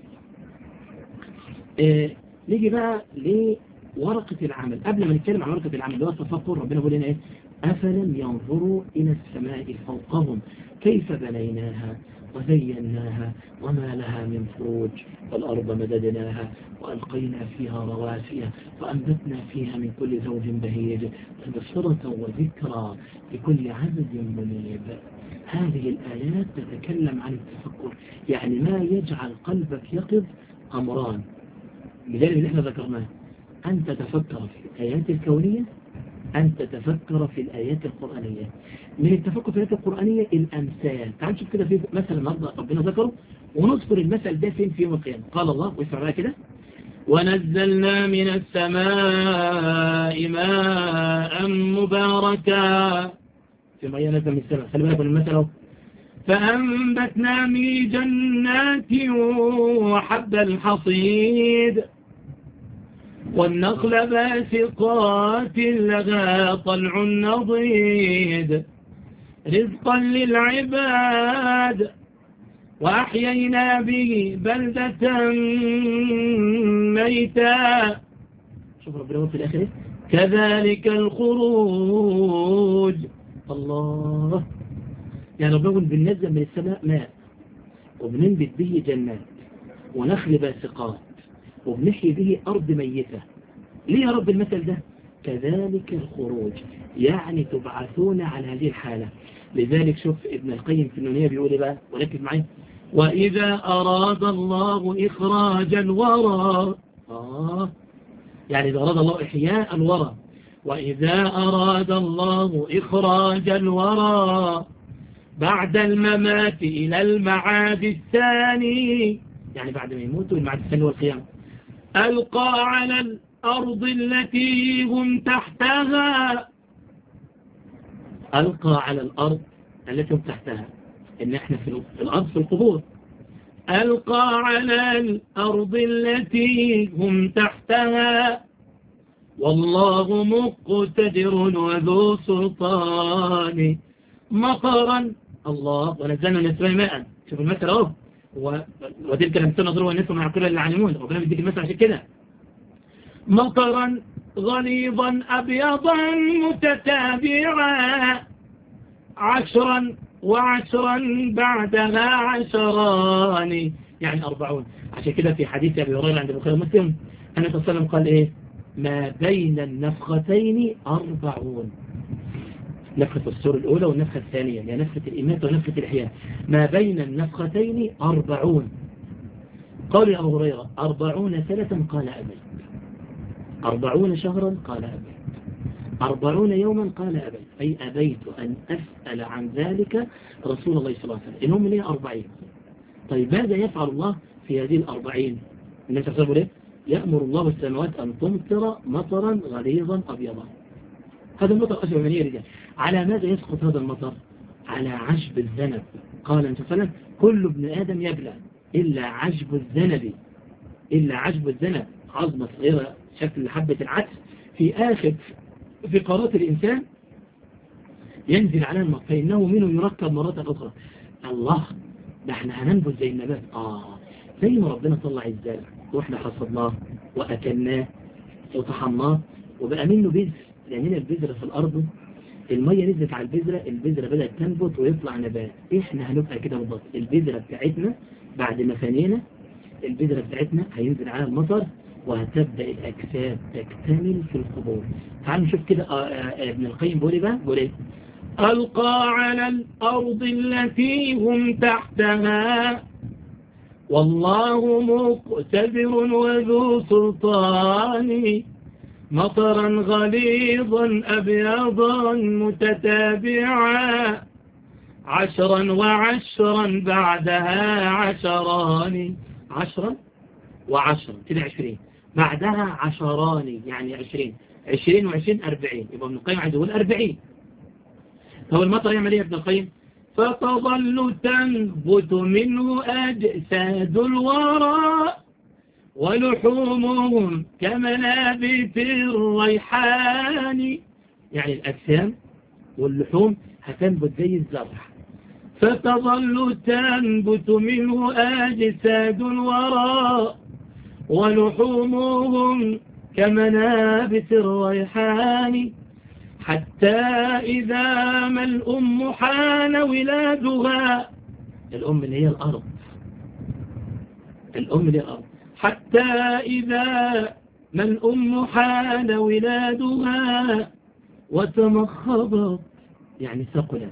آه نيجي بقى لورقة العمل. قبل ما نتكلم عن ورقة العمل اللي هو التفكر، ربنا بيقول لنا إيه؟ أفلم ينظروا إلى السماء فوقهم كيف بنيناها وزيناها وما لها من فروج والأرض مددناها وألقينا فيها رواسي وأنبتنا فيها من كل زوج بهيج تبصرة وذكرى لكل عبد منيب. هذه الآيات تتكلم عن التفكر، يعني ما يجعل قلبك يقظ أمران بجانب اللي احنا ذكرناه: أن تتفكر في الآيات الكونية، أن تتفكر في الآيات القرآنية. من التفكر في الآيات القرآنية الأمثال. تعال نشوف كده في مثل النهارده ربنا ذكره ونذكر المثل ده فين في يوم القيامة. قال الله، واسمع بقى كده: ونزلنا من السماء ماء مباركا. في مياه نزل من السماء، خلي بالك من المثل اهو. فأنبتنا من جنات وحب الحصيد والنخل باسقات لها طلع نضيد رزقا للعباد وأحيينا به بلدة ميتا. شوف ربنا في الآخر كذلك الخروج. الله، يعني ربنا بننزل من السماء ماء وبننبت به جنات ونخل باسقات وبنحيي به أرض ميتة. ليه يا رب المثل ده؟ كذلك الخروج، يعني تبعثون على هذه الحالة. لذلك شوف ابن القيم في النونية بيقول ايه بقى، وركز معي: وإذا أراد الله إخراج الورى، آه يعني إذا أراد الله إحياء الورى وإذا أراد الله إخراج الورى بعد الممات إلى المعاد الثاني، يعني بعد ما يموتوا المعاد الثاني والقيامة، ألقى على الأرض التي هم تحتها، ألقى على الأرض التي هم تحتها، إن إحنا في الأرض في القبور، ألقى على الأرض التي هم تحتها والله مقتدر وذو سلطان مطرا الله ونزلنا من السماء ماء. شوف المثل اهو، وتلك لم تنظروا والنسوا مع كل اللي يعلمون، ربنا بيديك المثل عشان كده. مطرا غليظا أبيضا متتابعا عشرا وعشرا بعدها عشران، يعني أربعون. عشان كده في حديث أبي هريرة عند البخاري ومسلم أن النبي صلى الله عليه وسلم قال إيه؟ ما بين النفختين أربعون، نفخة السور الأولى والنفخة الثانية، يعني نفخة الإماتة ونفخة الإحياء، ما بين النفختين أربعون. قال يا أبو هريرة أربعون سنة؟ قال أبيت. أربعون شهرا؟ قال أبيت. أربعون يوما؟ قال أبيت. أي أبيت أن أسأل عن ذلك رسول الله صلى الله عليه وسلم، إنهم ليه أربعين. طيب ماذا يفعل الله في هذه الأربعين؟ الناس يحسبوا ليه؟ يأمر الله السماوات أن تمطر مطرا غليظا أبيضا. هذا المطر أشبه من يرجع. على ماذا يسقط هذا المطر؟ على عشب الذنب. قال النبي صلى الله عليه وسلم كل ابن آدم يبلى إلا عشب الذنب، إلا عشب الذنب، عظمة صغيرة شكل حبة العدس في آخر في قارات الإنسان ينزل على الماء فإنه منه يركب مرة أخرى. الله، ده احنا هننبت زي النبات. آه زي ما ربنا طلع الزرع واحنا حصدناه وأكلناه وطحناه وبقى منه بذر، لأننا البذرة في الأرض المية نزلت على البذرة، البذرة بدأت تنبت ويطلع نبات. احنا هنبقى كده بالضبط، البذرة بتاعتنا بعد ما فنينا البذرة بتاعتنا هينزل على المطر وهتبدأ الأجساد تكتمل في القبور. تعالوا نشوف كده ابن القيم بيقول ايه بقى، بيقول ايه؟ ألقى على الأرض التي هم تحتها والله مقتدر وذو سلطان مطرا غليظا أبيضا متتابعا عشرا وعشرا بعدها عشران، عشرا وعشرا كده عشرين، بعدها عشران يعني عشرين، عشرين وعشرين أربعين. يبقى ابن القيم عايز يقول أربعين. هو المطر يعمل ايه يا ابن القيم؟ فتظل تنبت منه أجساد الورى ولحومهم كمنابت الريحان، يعني الأجسام واللحوم هتنبت زي الزرع. فتظل تنبت منه أجساد الورى ولحومهم كمنابت الريحان حتى إذا ما الأم حان ولادها، الأم اللي هي الأرض، الأم اللي هي الأرض، حتى إذا ما الأم حان ولادها وتمخضت يعني ثقلت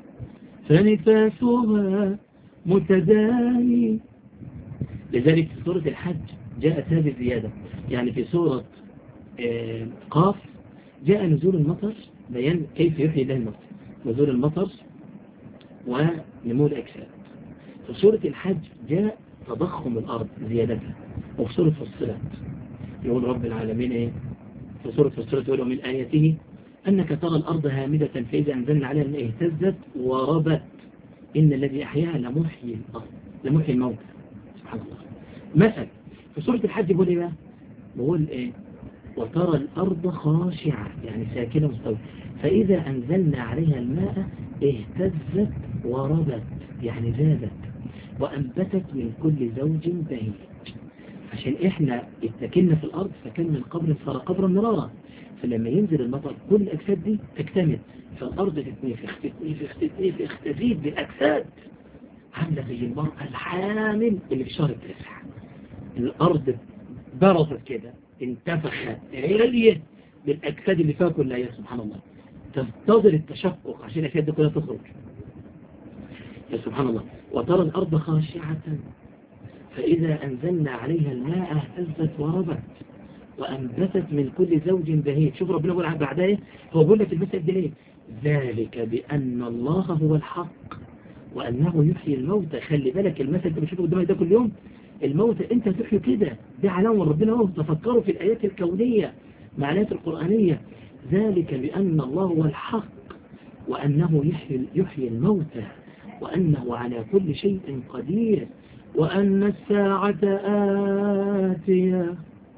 فنفاسها متداني. لذلك في سورة الحج جاءت هذه الزيادة، يعني في سورة قاف جاء نزول المطر بيان كيف يحيي الله المطر، نزول المطر ونمو الأجساد. في سورة الحج جاء تضخم الأرض زيادتها. وفي سورة فصلت يقول رب العالمين ايه؟ في سورة فصلت يقول من آياته أنك ترى الأرض هامدة فإذا أنزلنا عليها الماء اهتزت وربت إن الذي أحياها لمحيي الأرض لمحيي الموت. سبحان الله. مثلا في سورة الحج بيقول ايه بقى؟ بيقول ايه؟ وترى الأرض خاشعة يعني ساكنة مستوية فإذا أنزلنا عليها الماء اهتزت وربت يعني زادت وأنبتت من كل زوج بهيج. عشان إحنا اتكلنا في الأرض فكان من قبر صار قبرا مرارا، فلما ينزل المطر كل الأجساد دي تكتمل، فالأرض تتنفخ تتنفخ تتنفخ تزيد بالأجساد عاملة زي المرأة الحامل اللي في شهر التاسع. الأرض برزت كده انتفخت عليت بالأجساد اللي فيها كلها يا سبحان الله، تنتظر التشقق عشان الأجساد دي كلها تخرج يا سبحان الله. وترى الأرض خاشعة فإذا أنزلنا عليها الماء اهتزت وربت وأنبتت من كل زوج بهيج. شوف ربنا يقول بعدها ايه؟ هو بيقول لك المثل ده ليه؟ ذلك بأن الله هو الحق وأنه يحيي الموتى. خلي بالك المثل انت بتشوفه قدامك ده كل يوم، الموتى انت تحيي كده، دي علامة ربنا هو. تفكروا في الآيات الكونية مع الآيات القرآنية. ذلك بأن الله هو الحق وأنه يحيي, يحيي الموتى وأنه على كل شيء قدير وأن الساعة آتية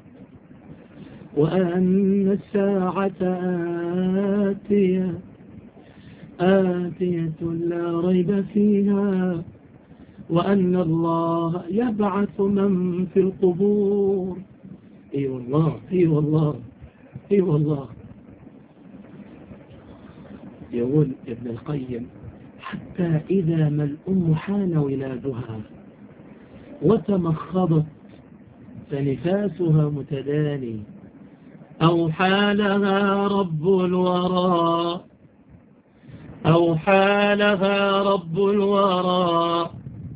وأن الساعة آتية آتية لا ريب فيها وأن الله يبعث من في القبور. اي والله اي والله اي والله. يقول ابن القيم حتى إذا ما الأم حان ولادها وتمخضت فنفاسها متداني أوحى لها رب الورى أوحى لها رب الورى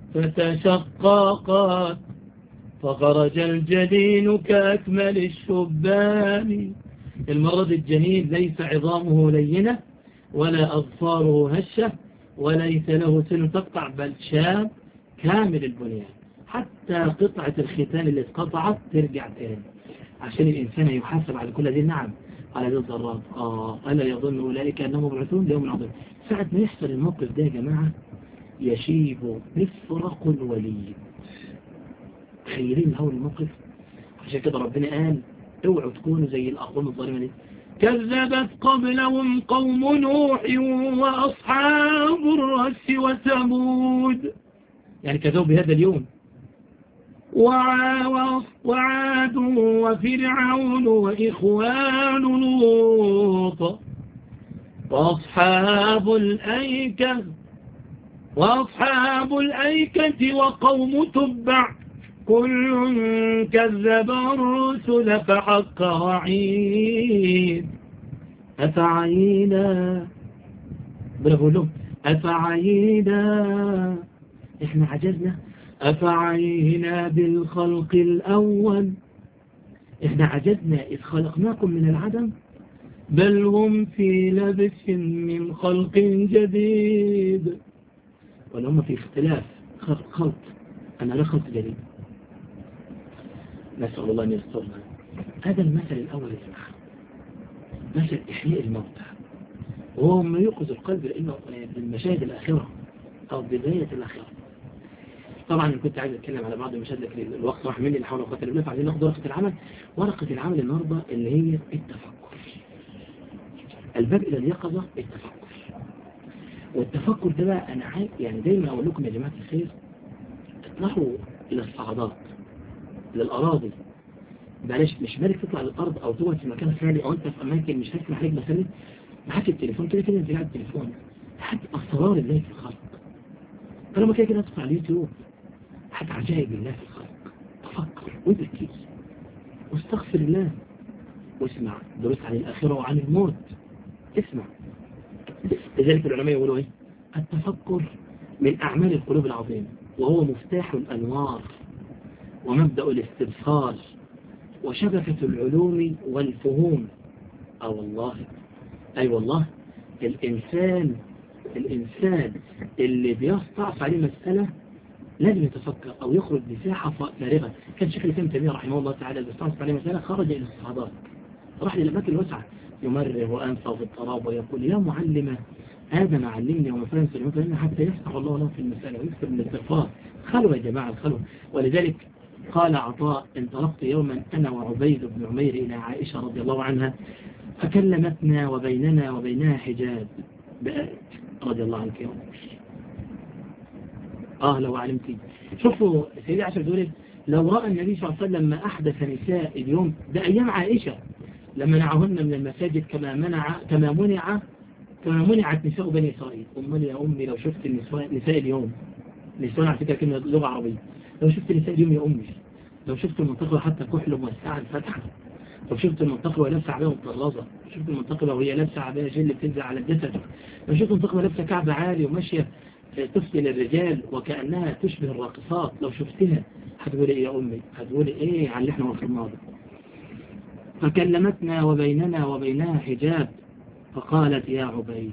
فتشققت فخرج الجنين كأكمل الشبان. المرض الجنين ليس عظامه لينة ولا أظفاره هشة وليس له سن تقطع، بل شاب كامل البنيان. حتى قطعة الختان اللي اتقطعت ترجع تاني عشان الإنسان يحاسب على كل هذه النعم على ذي الضرات. آه ألا يظن أولئك أنهم مبعوثون ليوم عظيم. ساعة ما يحصل الموقف ده يا جماعة يشيب مفرق الوليد. تخيلين هول الموقف. عشان كده ربنا قال اوعوا تكونوا زي الأقوام الظالمة دي. كذبت قبلهم قوم نوح وأصحاب الرس وثمود، يعني كذبوا بهذا اليوم. وعاد وفرعون وإخوان لوط وأصحاب الأيكة وأصحاب الأيكة وقوم تبع كل كذب الرسل فحق وعيد. أفعينا بقول لهم أفعينا إحنا عجزنا أفعينا بالخلق الأول، إحنا عجزنا إذ خلقناكم من العدم، بل هم في لبس من خلق جديد. ولا هم في اختلاف خلق خلق أنا لا خلق جديد. نسأل الله أن يسترنا. هذا المثل الأول يا جماعة مثل إحياء الموتى، وهو ما يوقظ القلب لأنه بالمشاهد الآخرة أو بداية الآخرة. طبعا كنت عايز أتكلم على بعض المشاهد لكن الوقت راح مني لحول وقوة إلا بالله، فعايزين ناخد ورقة العمل. ورقة العمل النهاردة اللي هي التفكر. الباب إلى اليقظة التفكر. والتفكر ده بقى أنا عايز يعني دايما أقول لكم يا جماعة الخير اطلعوا إلى الصعدات للأراضي. بلاش مش بالك تطلع للأرض أو تقعد في مكان خالي أو أنت في أماكن مش هتسمح لك مثلا معاك التليفون كده كده أنت قاعد التليفون حتى أسرار الله في الخلق. فلما كده كده تطلع على اليوتيوب حتى عجائب الله في الخلق. تفكر وابكي واستغفر الله واسمع دروس عن الآخرة وعن الموت. اسمع. لذلك العلماء يقولوا ايه؟ التفكر من أعمال القلوب العظيمة، وهو مفتاح الأنوار ومبدأ الاستبصار وشبكة العلوم والفهوم. اه والله اي أيوة والله الإنسان الإنسان اللي بيستعص عليه مسألة لازم يتفكر أو يخرج بساحة فارغة. كان شيخ الإسلام تيمية رحمه الله تعالى اللي بيستعص عليه مسألة خرج إلى الصعدات، راح للأماكن الواسعة يمرغ أنفه في التراب ويقول يا معلم آدم علمني وما فهم سلمه حتى يفتح الله له في المسألة ويكتب من الاستغفار. خلوة يا جماعة الخلوة. ولذلك قال عطاء انطلقت يوما أنا وعبيد بن عمير إلى عائشة رضي الله عنها فكلمتنا وبيننا وبينها حجاب بآية رضي الله عنك يا عمر. آه لو علمتي. شوفوا سيدي عائشة بتقول لو رأى النبي صلى الله عليه وسلم ما أحدث نساء اليوم ده أيام عائشة لما منعهن من المساجد كما منع كما منع كما منعت نساء بني إسرائيل. أمال يا أمي لو شفت النساء نساء اليوم، نساء على فكرة كلمة لغة عربية، لو شفت نساء اليوم يا أمي، لو شفت المنطقة حتى كحل موسعة الفتحة، لو شفت المنطقة وهي لابسة عباية مطرزة، لو شفت المنطقة وهي لابسة عباية جل بتنزل على الجسد، لو شفت المنطقة لابسة كعب عالي وماشية تفصل الرجال وكأنها تشبه الراقصات، لو شفتها هتقولي ايه يا أمي؟ هتقولي ايه على اللي احنا وصلنا له؟ فكلمتنا وبيننا وبينها حجاب، فقالت يا عبيد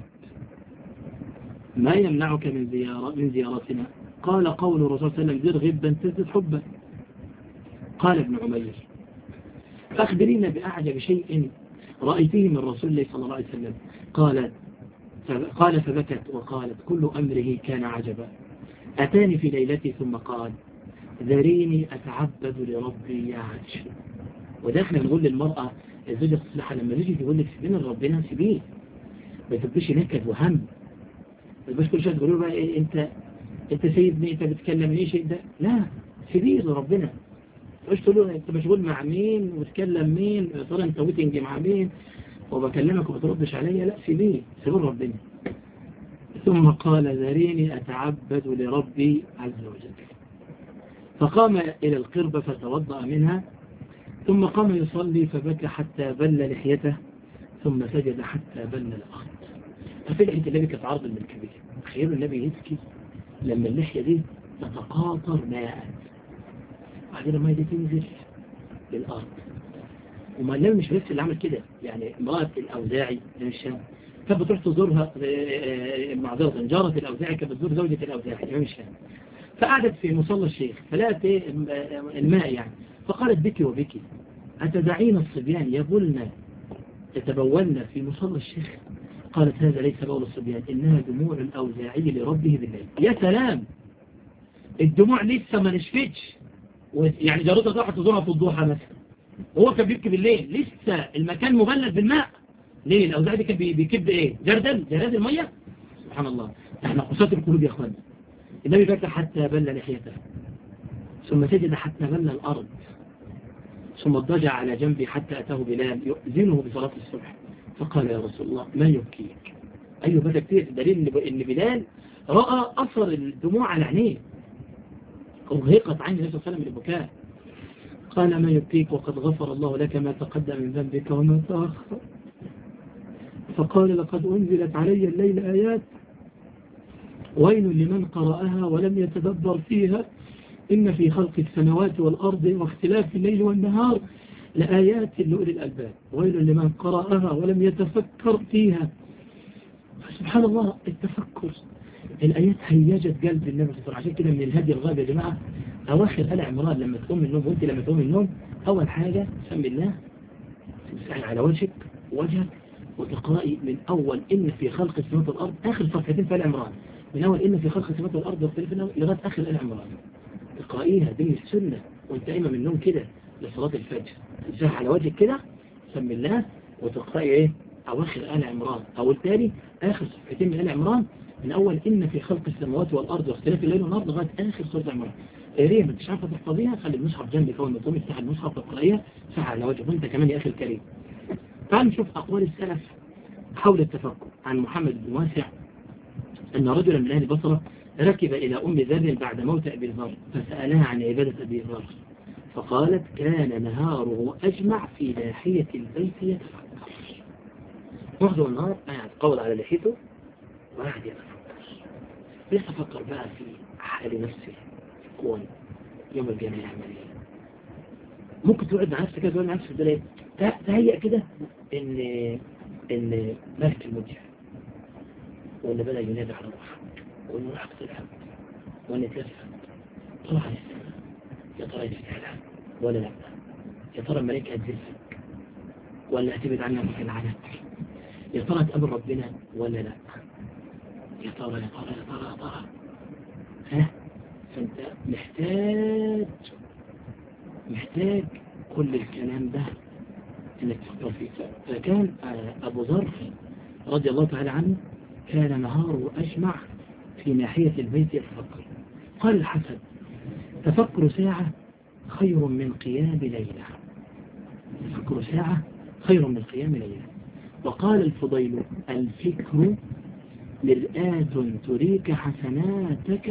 ما يمنعك من زيارة من زيارتنا؟ قال قول الرسول صلى الله عليه وسلم زر غبا تزدد حبا. قال ابن عمير فأخبرينا بأعجب شيء رأيته من رسول الله صلى الله عليه وسلم. قالت قال فبكت وقالت كل أمره كان عجبا. أتاني في ليلتي ثم قال ذريني أتعبد لربي يا عجب. وداخل نقول للمرأة الزوجة الصالحة لما نيجي تقول لك سيبين ربنا سيبيه، ما تبقيش نكد وهم، ما تبقاش كل شويه تقولوا بقى إيه انت انت سيدني انت بتكلم ايه شيء ده، لا سيبيه لربنا. مش تقولوا انت مشغول مع مين وتكلم مين، يا ترى انت ويتنج مع مين وبكلمك وما تردش عليا، لا سيبيه سيبوا ربنا. ثم قال ذريني أتعبد لربي عز وجل. فقام إلى القربة فتوضأ منها، ثم قام يصلي فبكى حتى بل لحيته، ثم سجد حتى بل الأرض. ففجأة النبي كانت عرض من الكبير، تخيلوا النبي يبكي لما اللحية دي تتقاطر ماء، بعدين الماء دي تنزل للأرض. وما النبي مش بس اللي عمل كده، يعني امرأة الأوزاعي من الشام كانت بتروح تزورها، معذرة جارة الأوزاعي كانت بتزور زوجة الأوزاعي من الشام، فقعدت في مصلى الشيخ فلقت الماء يعني، فقالت بكي وبكي أتدعين الصبيان يبولن يتبولن في مصلى الشيخ؟ قالت هذا ليس بول الصبيان إنها دموع الأوزاعي لربه بالليل. يا سلام، الدموع لسه ما نشفتش، يعني جارتها راحت تزورها في الضحى مثلا وهو كان بيبكي بالليل، لسه المكان مبلل بالماء. ليه؟ الأوزاعي دي كان بيكب ايه؟ جردل جراد المية. سبحان الله، احنا قساة القلوب يا اخوان. النبي بكى حتى بل لحيته، ثم سجد حتى بل الأرض، ثم اضطجع على جنبه حتى أتاه بلال يؤذنه بصلاة الصبح، فقال يا رسول الله ما يبكيك؟ أيوه بكى كتير، دليل إن بلال رأى أثر الدموع على عينيه، أرهقت عين النبي صلى الله عليه وسلم من البكاء. قال ما يبكيك وقد غفر الله لك ما تقدم من ذنبك وما تأخر. فقال لقد أنزلت علي الليل آيات ويل لمن قرأها ولم يتدبر فيها إن في خلق السماوات والأرض واختلاف الليل والنهار لآيات لأولي الألباب، ويل لمن قرأها ولم يتفكر فيها. سبحان الله، التفكر، الآيات هيجت قلب النبي صلى الله عليه وسلم. عشان كده من الهدي الغاب يا جماعة أواخر آل عمران لما تقوم من النوم، وانت لما تقوم من النوم أول حاجة سمي الله، تمسحي على وجهك ووجهك وتقرأي من أول إن في خلق السماوات والأرض آخر صفحتين في آل عمران، من أول إن في خلق السماوات والأرض واختلاف النوم لغاية آخر آل عمران، تقرأيها دي السنة وانت قايمة من النوم كده لصلاة الفجر، تمسحي على وجهك كده سمي الله وتقرأي إيه أواخر آل عمران أو التالي آخر صفحتين من آل عمران، من أول إن في خلق السماوات والأرض واختلاف الليل والنهار لغاية آخر سورة عمران. قريه ما انتش عارفة تحفظيها، خلي المصحف جنبك أول ما تقومي افتح المصحف تقرأيها ساعة على وجهك وانت كمان يا أخي الكريم. تعال نشوف أقوال السلف حول التفكر. عن محمد بن واسع أن رجلا من أهل بصرة ركب إلى أم ذر بعد موت أبي ذر فسألها عن عبادة أبي ذر، فقالت كان نهاره أجمع في ناحية البيت يتفكر. معظم النهار قاعد قول على لحيته وقاعد يتفكر، يتفكر بقى في حال نفسه، كون يوم الجميع يعمل ايه. ممكن تقعد مع نفسك كده تقول مع نفسك ده ليه تهيأ كده ان ان ملك المدير، وان بدأ ينادي على روحك، وان روحك تلعب، وان تلفت طلع على السماء، يا ترى يتفتح ولا لا؟ يا ترى الملائكة هتزلفك ولا هتبعد عنك في العنك؟ يا ترى تقابل ربنا ولا لا؟ يا ترى يا ترى يا ترى يا ترى ها؟ فانت محتاج محتاج كل الكلام ده انك تفكر فيه. فكان ابو ذر رضي الله تعالى عنه كان نهاره اجمع في ناحية البيت يتفكر. قال الحسن تفكر ساعة خير من قيام ليلة، تفكر ساعة خير من قيام ليلة. وقال الفضيل الفكر مرآة تريك حسناتك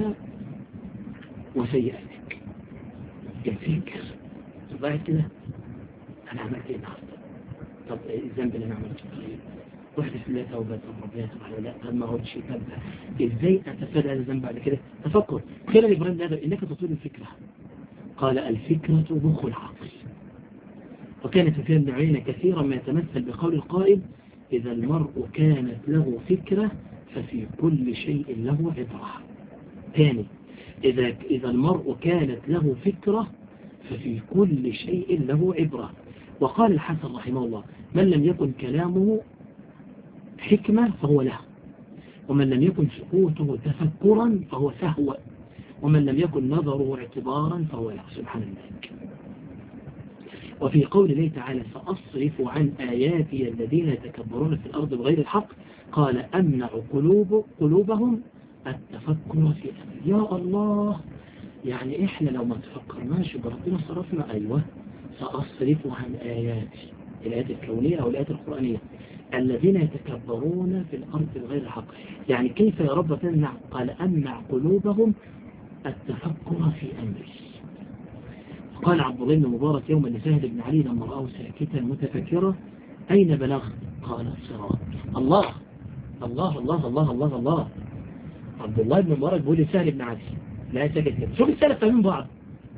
وسيئاتك. الفكر تبقى كده انا عملت ايه النهارده؟ طب الذنب اللي انا عملته طيب واحد في الله توبه ربنا سبحانه وتعالى، طب ما هو شيء تبدا ازاي اتفادى هذا الذنب بعد كده؟ تفكر. قيل لابراهيم هذا انك تطول الفكره، قال الفكره مخ العقل. وكان سفيان بن عيينة كثيرا ما يتمثل بقول القائل إذا المرء كانت له فكرة ففي كل شيء له عبرة. ثاني، إذا, إذا المرء كانت له فكرة ففي كل شيء له عبرة. وقال الحسن رحمه الله من لم يكن كلامه حكمة فهو له، ومن لم يكن سكوته تفكرا فهو سهو، ومن لم يكن نظره اعتبارا فهو له. سبحان الله. وفي قول الله تعالى سأصرف عن آياتي الذين يتكبرون في الأرض بغير الحق قال أمنع قلوب قلوبهم التفكر في أمر. يا الله، يعني إحنا لو ما تفكرناش بربنا صرفنا. أيوة، سأصرف عن آياتي، الآيات الكونية أو الآيات القرآنية، الذين يتكبرون في الأرض بغير الحق. يعني كيف يا رب تمنع؟ قال أمنع قلوبهم التفكر في أمري. قال عبد الله بن مبارك يوما لسهل بن علي لما رآه ساكتا متفكرا أين بلغت؟ قال الصراط. الله الله الله الله الله الله. عبد الله بن مبارك بيقول لسهل بن علي لا ساكت كده. شوف السلف فاهمين بعض.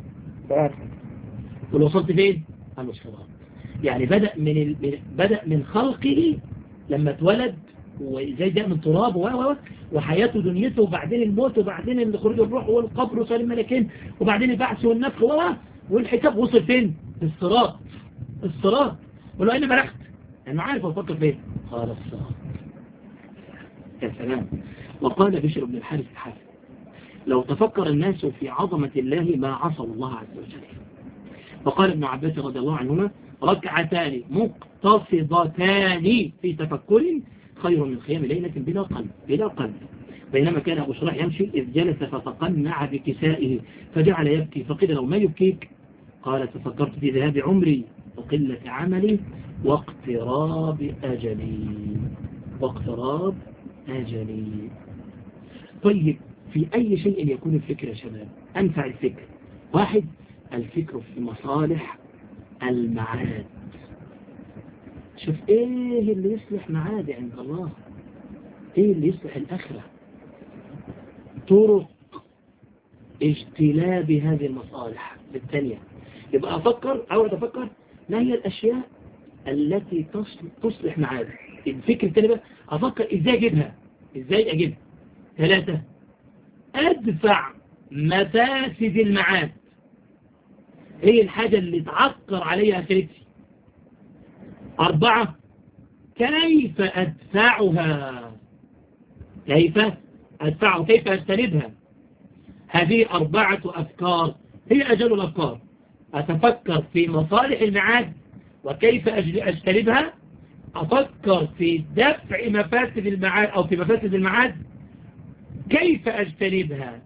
قل وصلت فين؟ قال الصراط. يعني بدأ من ال... بدأ من خلقه لما اتولد وزي جاء من تراب و وحياته دنيته وبعدين الموت وبعدين خروج الروح والقبر وصال الملكين وبعدين البعث والنفخ و والحساب وصل فين؟ الصراط. الصراط. ولو أين بلغت؟ أنا عارف أفكر فين؟ قال الصراط. يا سلام. وقال بشر بن الحارث الحافظ لو تفكر الناس في عظمة الله ما عصوا الله عز وجل. وقال ابن عباس رضي الله عنهما ركعتان مقتصدتان في تفكر خير من قيام ليلة بلا قلب بلا قلب. بينما كان أبو شريح يمشي إذ جلس فتقنع بكسائه فجعل يبكي فقيل له ما يبكيك؟ قال تفكرت في ذهاب عمري وقلة عملي واقتراب أجلي واقتراب أجلي. طيب في أي شيء يكون الفكر يا شباب؟ أنفع الفكر واحد، الفكر في مصالح المعاد. شوف ايه اللي يصلح معادي عند الله، ايه اللي يصلح الآخرة، طرق اجتلاب هذه المصالح. بالتالية يبقى أفكر أول أفكر ما هي الأشياء التي تصلح معادي. الفكر التاني بقى أفكر إزاي أجيبها، إزاي أجيبها. ثلاثة، أدفع مفاسد المعاد، هي الحاجة اللي تعكر عليها آخرتي. أربعة، كيف أدفعها، كيف أدفعها، كيف أجتنبها. هذه أربعة أفكار هي أجل الأفكار. أتفكر في مصالح المعاد وكيف أجتنبها، أفكر في دفع مفاسد المعاد أو في مفاسد المعاد كيف أجتنبها.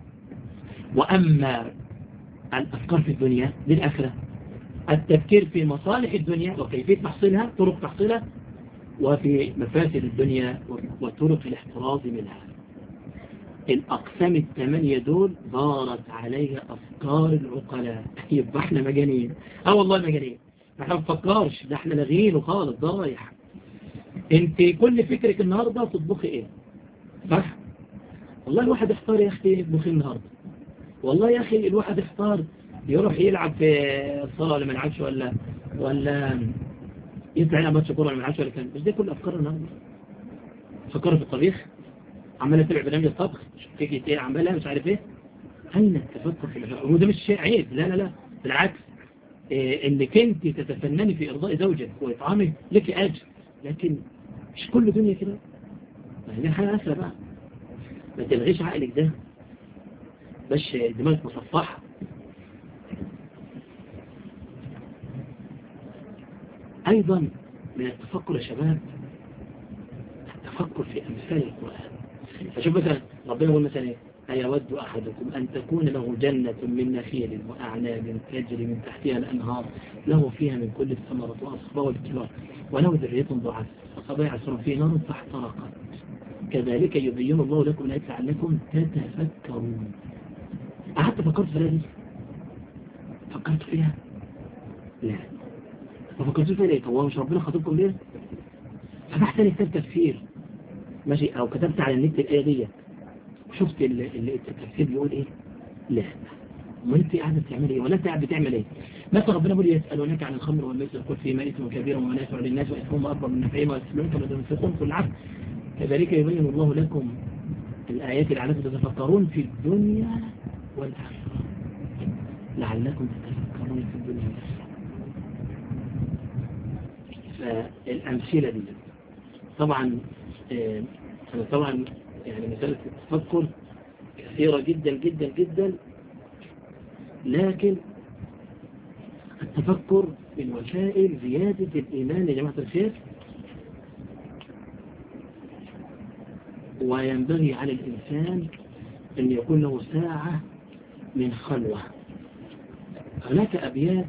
وأما الأفكار في الدنيا للآخرة التفكير في مصالح الدنيا وكيفية تحصيلها، طرق تحصيلها، وفي مفاسد الدنيا وطرق الاحتراز منها. الأقسام الثمانية دول دارت عليها أفكار العقلاء. يبقى احنا مجانين. اه والله مجانين، احنا ما بنفكرش، ده احنا لاغيين وخالص ضايح. انت كل فكرك النهاردة تطبخي ايه؟ صح؟ والله الواحد اختار يا اختي يطبخي النهاردة. والله يا اخي الواحد اختار يروح يلعب في الصلاة ولا ما يلعبش، ولا ولا يطلع يلعب ماتش كورة ولا ما يلعبش ولا كان. مش دي كل افكار النهارده. فكروا في الطبيخ، عماله تلعب برنامج الطبخ، كيكه ايه عمالها مش عارف ايه. اين التفكر في الافكار؟ وده مش شيء عيب، لا لا لا بالعكس. إيه انك انت تتفنني في ارضاء زوجك واطعامه لك اجر، لكن مش كل دنيا كده. ما هي حاجه اسهل بقى. ما تلغيش عقلك ده باش دماغك مصفحه. أيضا من التفكر يا شباب التفكر في أمثال القرآن. فشوف مثلا ربنا يقول مثلا ايه؟ أيود أحدكم أن تكون له جنة من نخيل وأعناب تجري من تحتها الأنهار له فيها من كل الثمرات وأصحابه الكبار وله ذرية ضعاف فصبي عسر في نار فاحترقت كذلك يبين الله لكم الآيات لعلكم تتفكرون. قعدت فكرت في هذه؟ فكرت فيها؟ لا. ما فكرتوش فيها ليه؟ هو مش ربنا خاطبكم ليه؟ فتحت لي كتاب تفسير ماشي، او كتبت على النت الآية دي وشفت التفسير بيقول ايه؟ لا وانت قاعدة بتعمل ايه ولا انت قاعد بتعمل ايه؟ مثلا ربنا بيقول يسألونك عن الخمر والميسر قل فيهما إثم كبير ومنافع للناس وإثمهما أكبر من نفعهما ويسألونك ماذا ينفقون في العبد كذلك يبين الله لكم الآيات لعلكم تتفكرون في الدنيا والآخرة لعلكم تتفكرون في الدنيا والآخرة. فالأمثلة دي طبعا آه طبعا يعني مسألة التفكر كثيرة جدا جدا جدا، لكن التفكر من وسائل زيادة الإيمان يا جماعة الخير. وينبغي على الإنسان أن يكون له ساعة من خلوة. هناك أبيات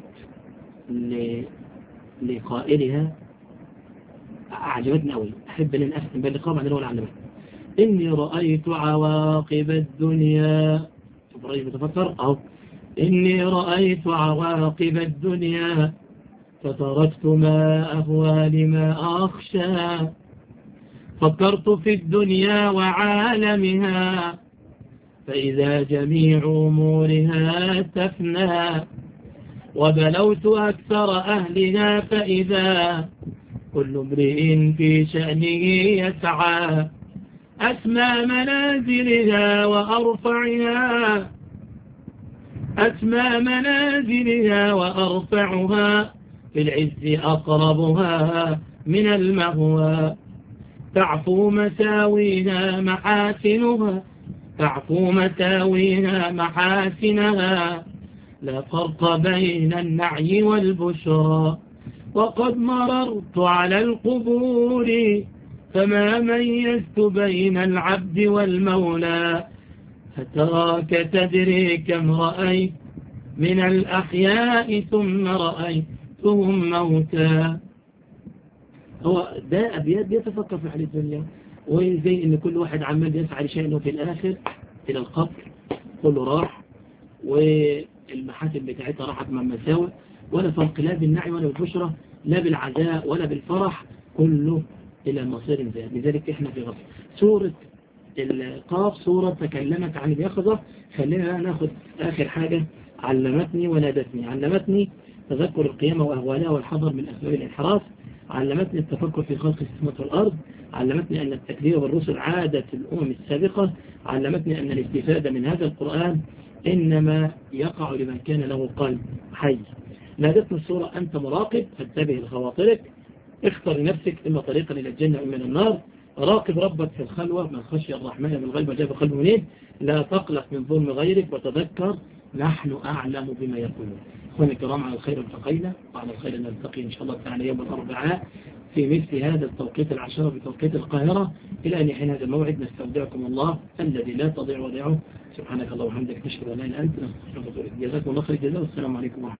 لقائلها أعجبتني أوي، أحب أن أختم باللقاء بعد الأول علمها. إني رأيت عواقب الدنيا، إبراهيم تفكر أهو، إني رأيت عواقب الدنيا فتركت ما أهوى لما أخشى، فكرت في الدنيا وعالمها فإذا جميع أمورها تفنى، وبلوت أكثر أهلها فإذا كل امرئ في شأنه يسعى، أسمى منازلها وأرفعها أسمى منازلها وأرفعها في العز أقربها من المهوى، تعفو مساويها محاسنها تعفو مساويها محاسنها لا فرق بين النعي والبشرى، وقد مررت على القبور فما ميزت بين العبد والمولى، فتراك تدري كم رأيت من الأحياء ثم رأيتهم موتى. هو ده أبيات بيتفكر في حال الدنيا، وزي إن كل واحد عمال بيسعى لشيء في الآخر إلى القبر كله راح، والمحاسن بتاعتها راحت مع مساوئ، ولا فرق لا بالنعي ولا بالبشرة، لا بالعزاء ولا بالفرح، كله إلى مصير ذات. لذلك إحنا في غفلة. سورة القاف سورة تكلمت عن اليقظة. خلينا ناخد آخر حاجة، علمتني ونادتني. علمتني تذكر القيامة وأهوالها والحذر من أسباب الانحراف، علمتني التفكر في خلق السماوات والأرض، علمتني أن التكذيب بالرسل عادة الأمم السابقة، علمتني أن الاستفادة من هذا القرآن إنما يقع لمن كان له قلب حي. نادتني السورة أنت مراقب فانتبه لخواطرك، اختر لنفسك إما طريقا إلى الجنة وإما إلى النار، راقب ربك في الخلوة من خشي الرحمن من الغيب وجاب قلبه منين، لا تقلق من ظلم غيرك وتذكر نحن أعلم بما يقولون. أخواني الكرام، على الخير التقينا وعلى الخير نلتقي إن شاء الله تعالى يوم الأربعاء في مثل هذا التوقيت العشرة بتوقيت القاهرة. إلى أن يحين هذا الموعد نستودعكم الله الذي لا تضيع ودائعه. سبحانك اللهم وبحمدك نشهد أن لا إله إلا أنت نستغفرك ونتوب إليك. جزاكم الله خير الجزاء والسلام عليكم ورحمة الله.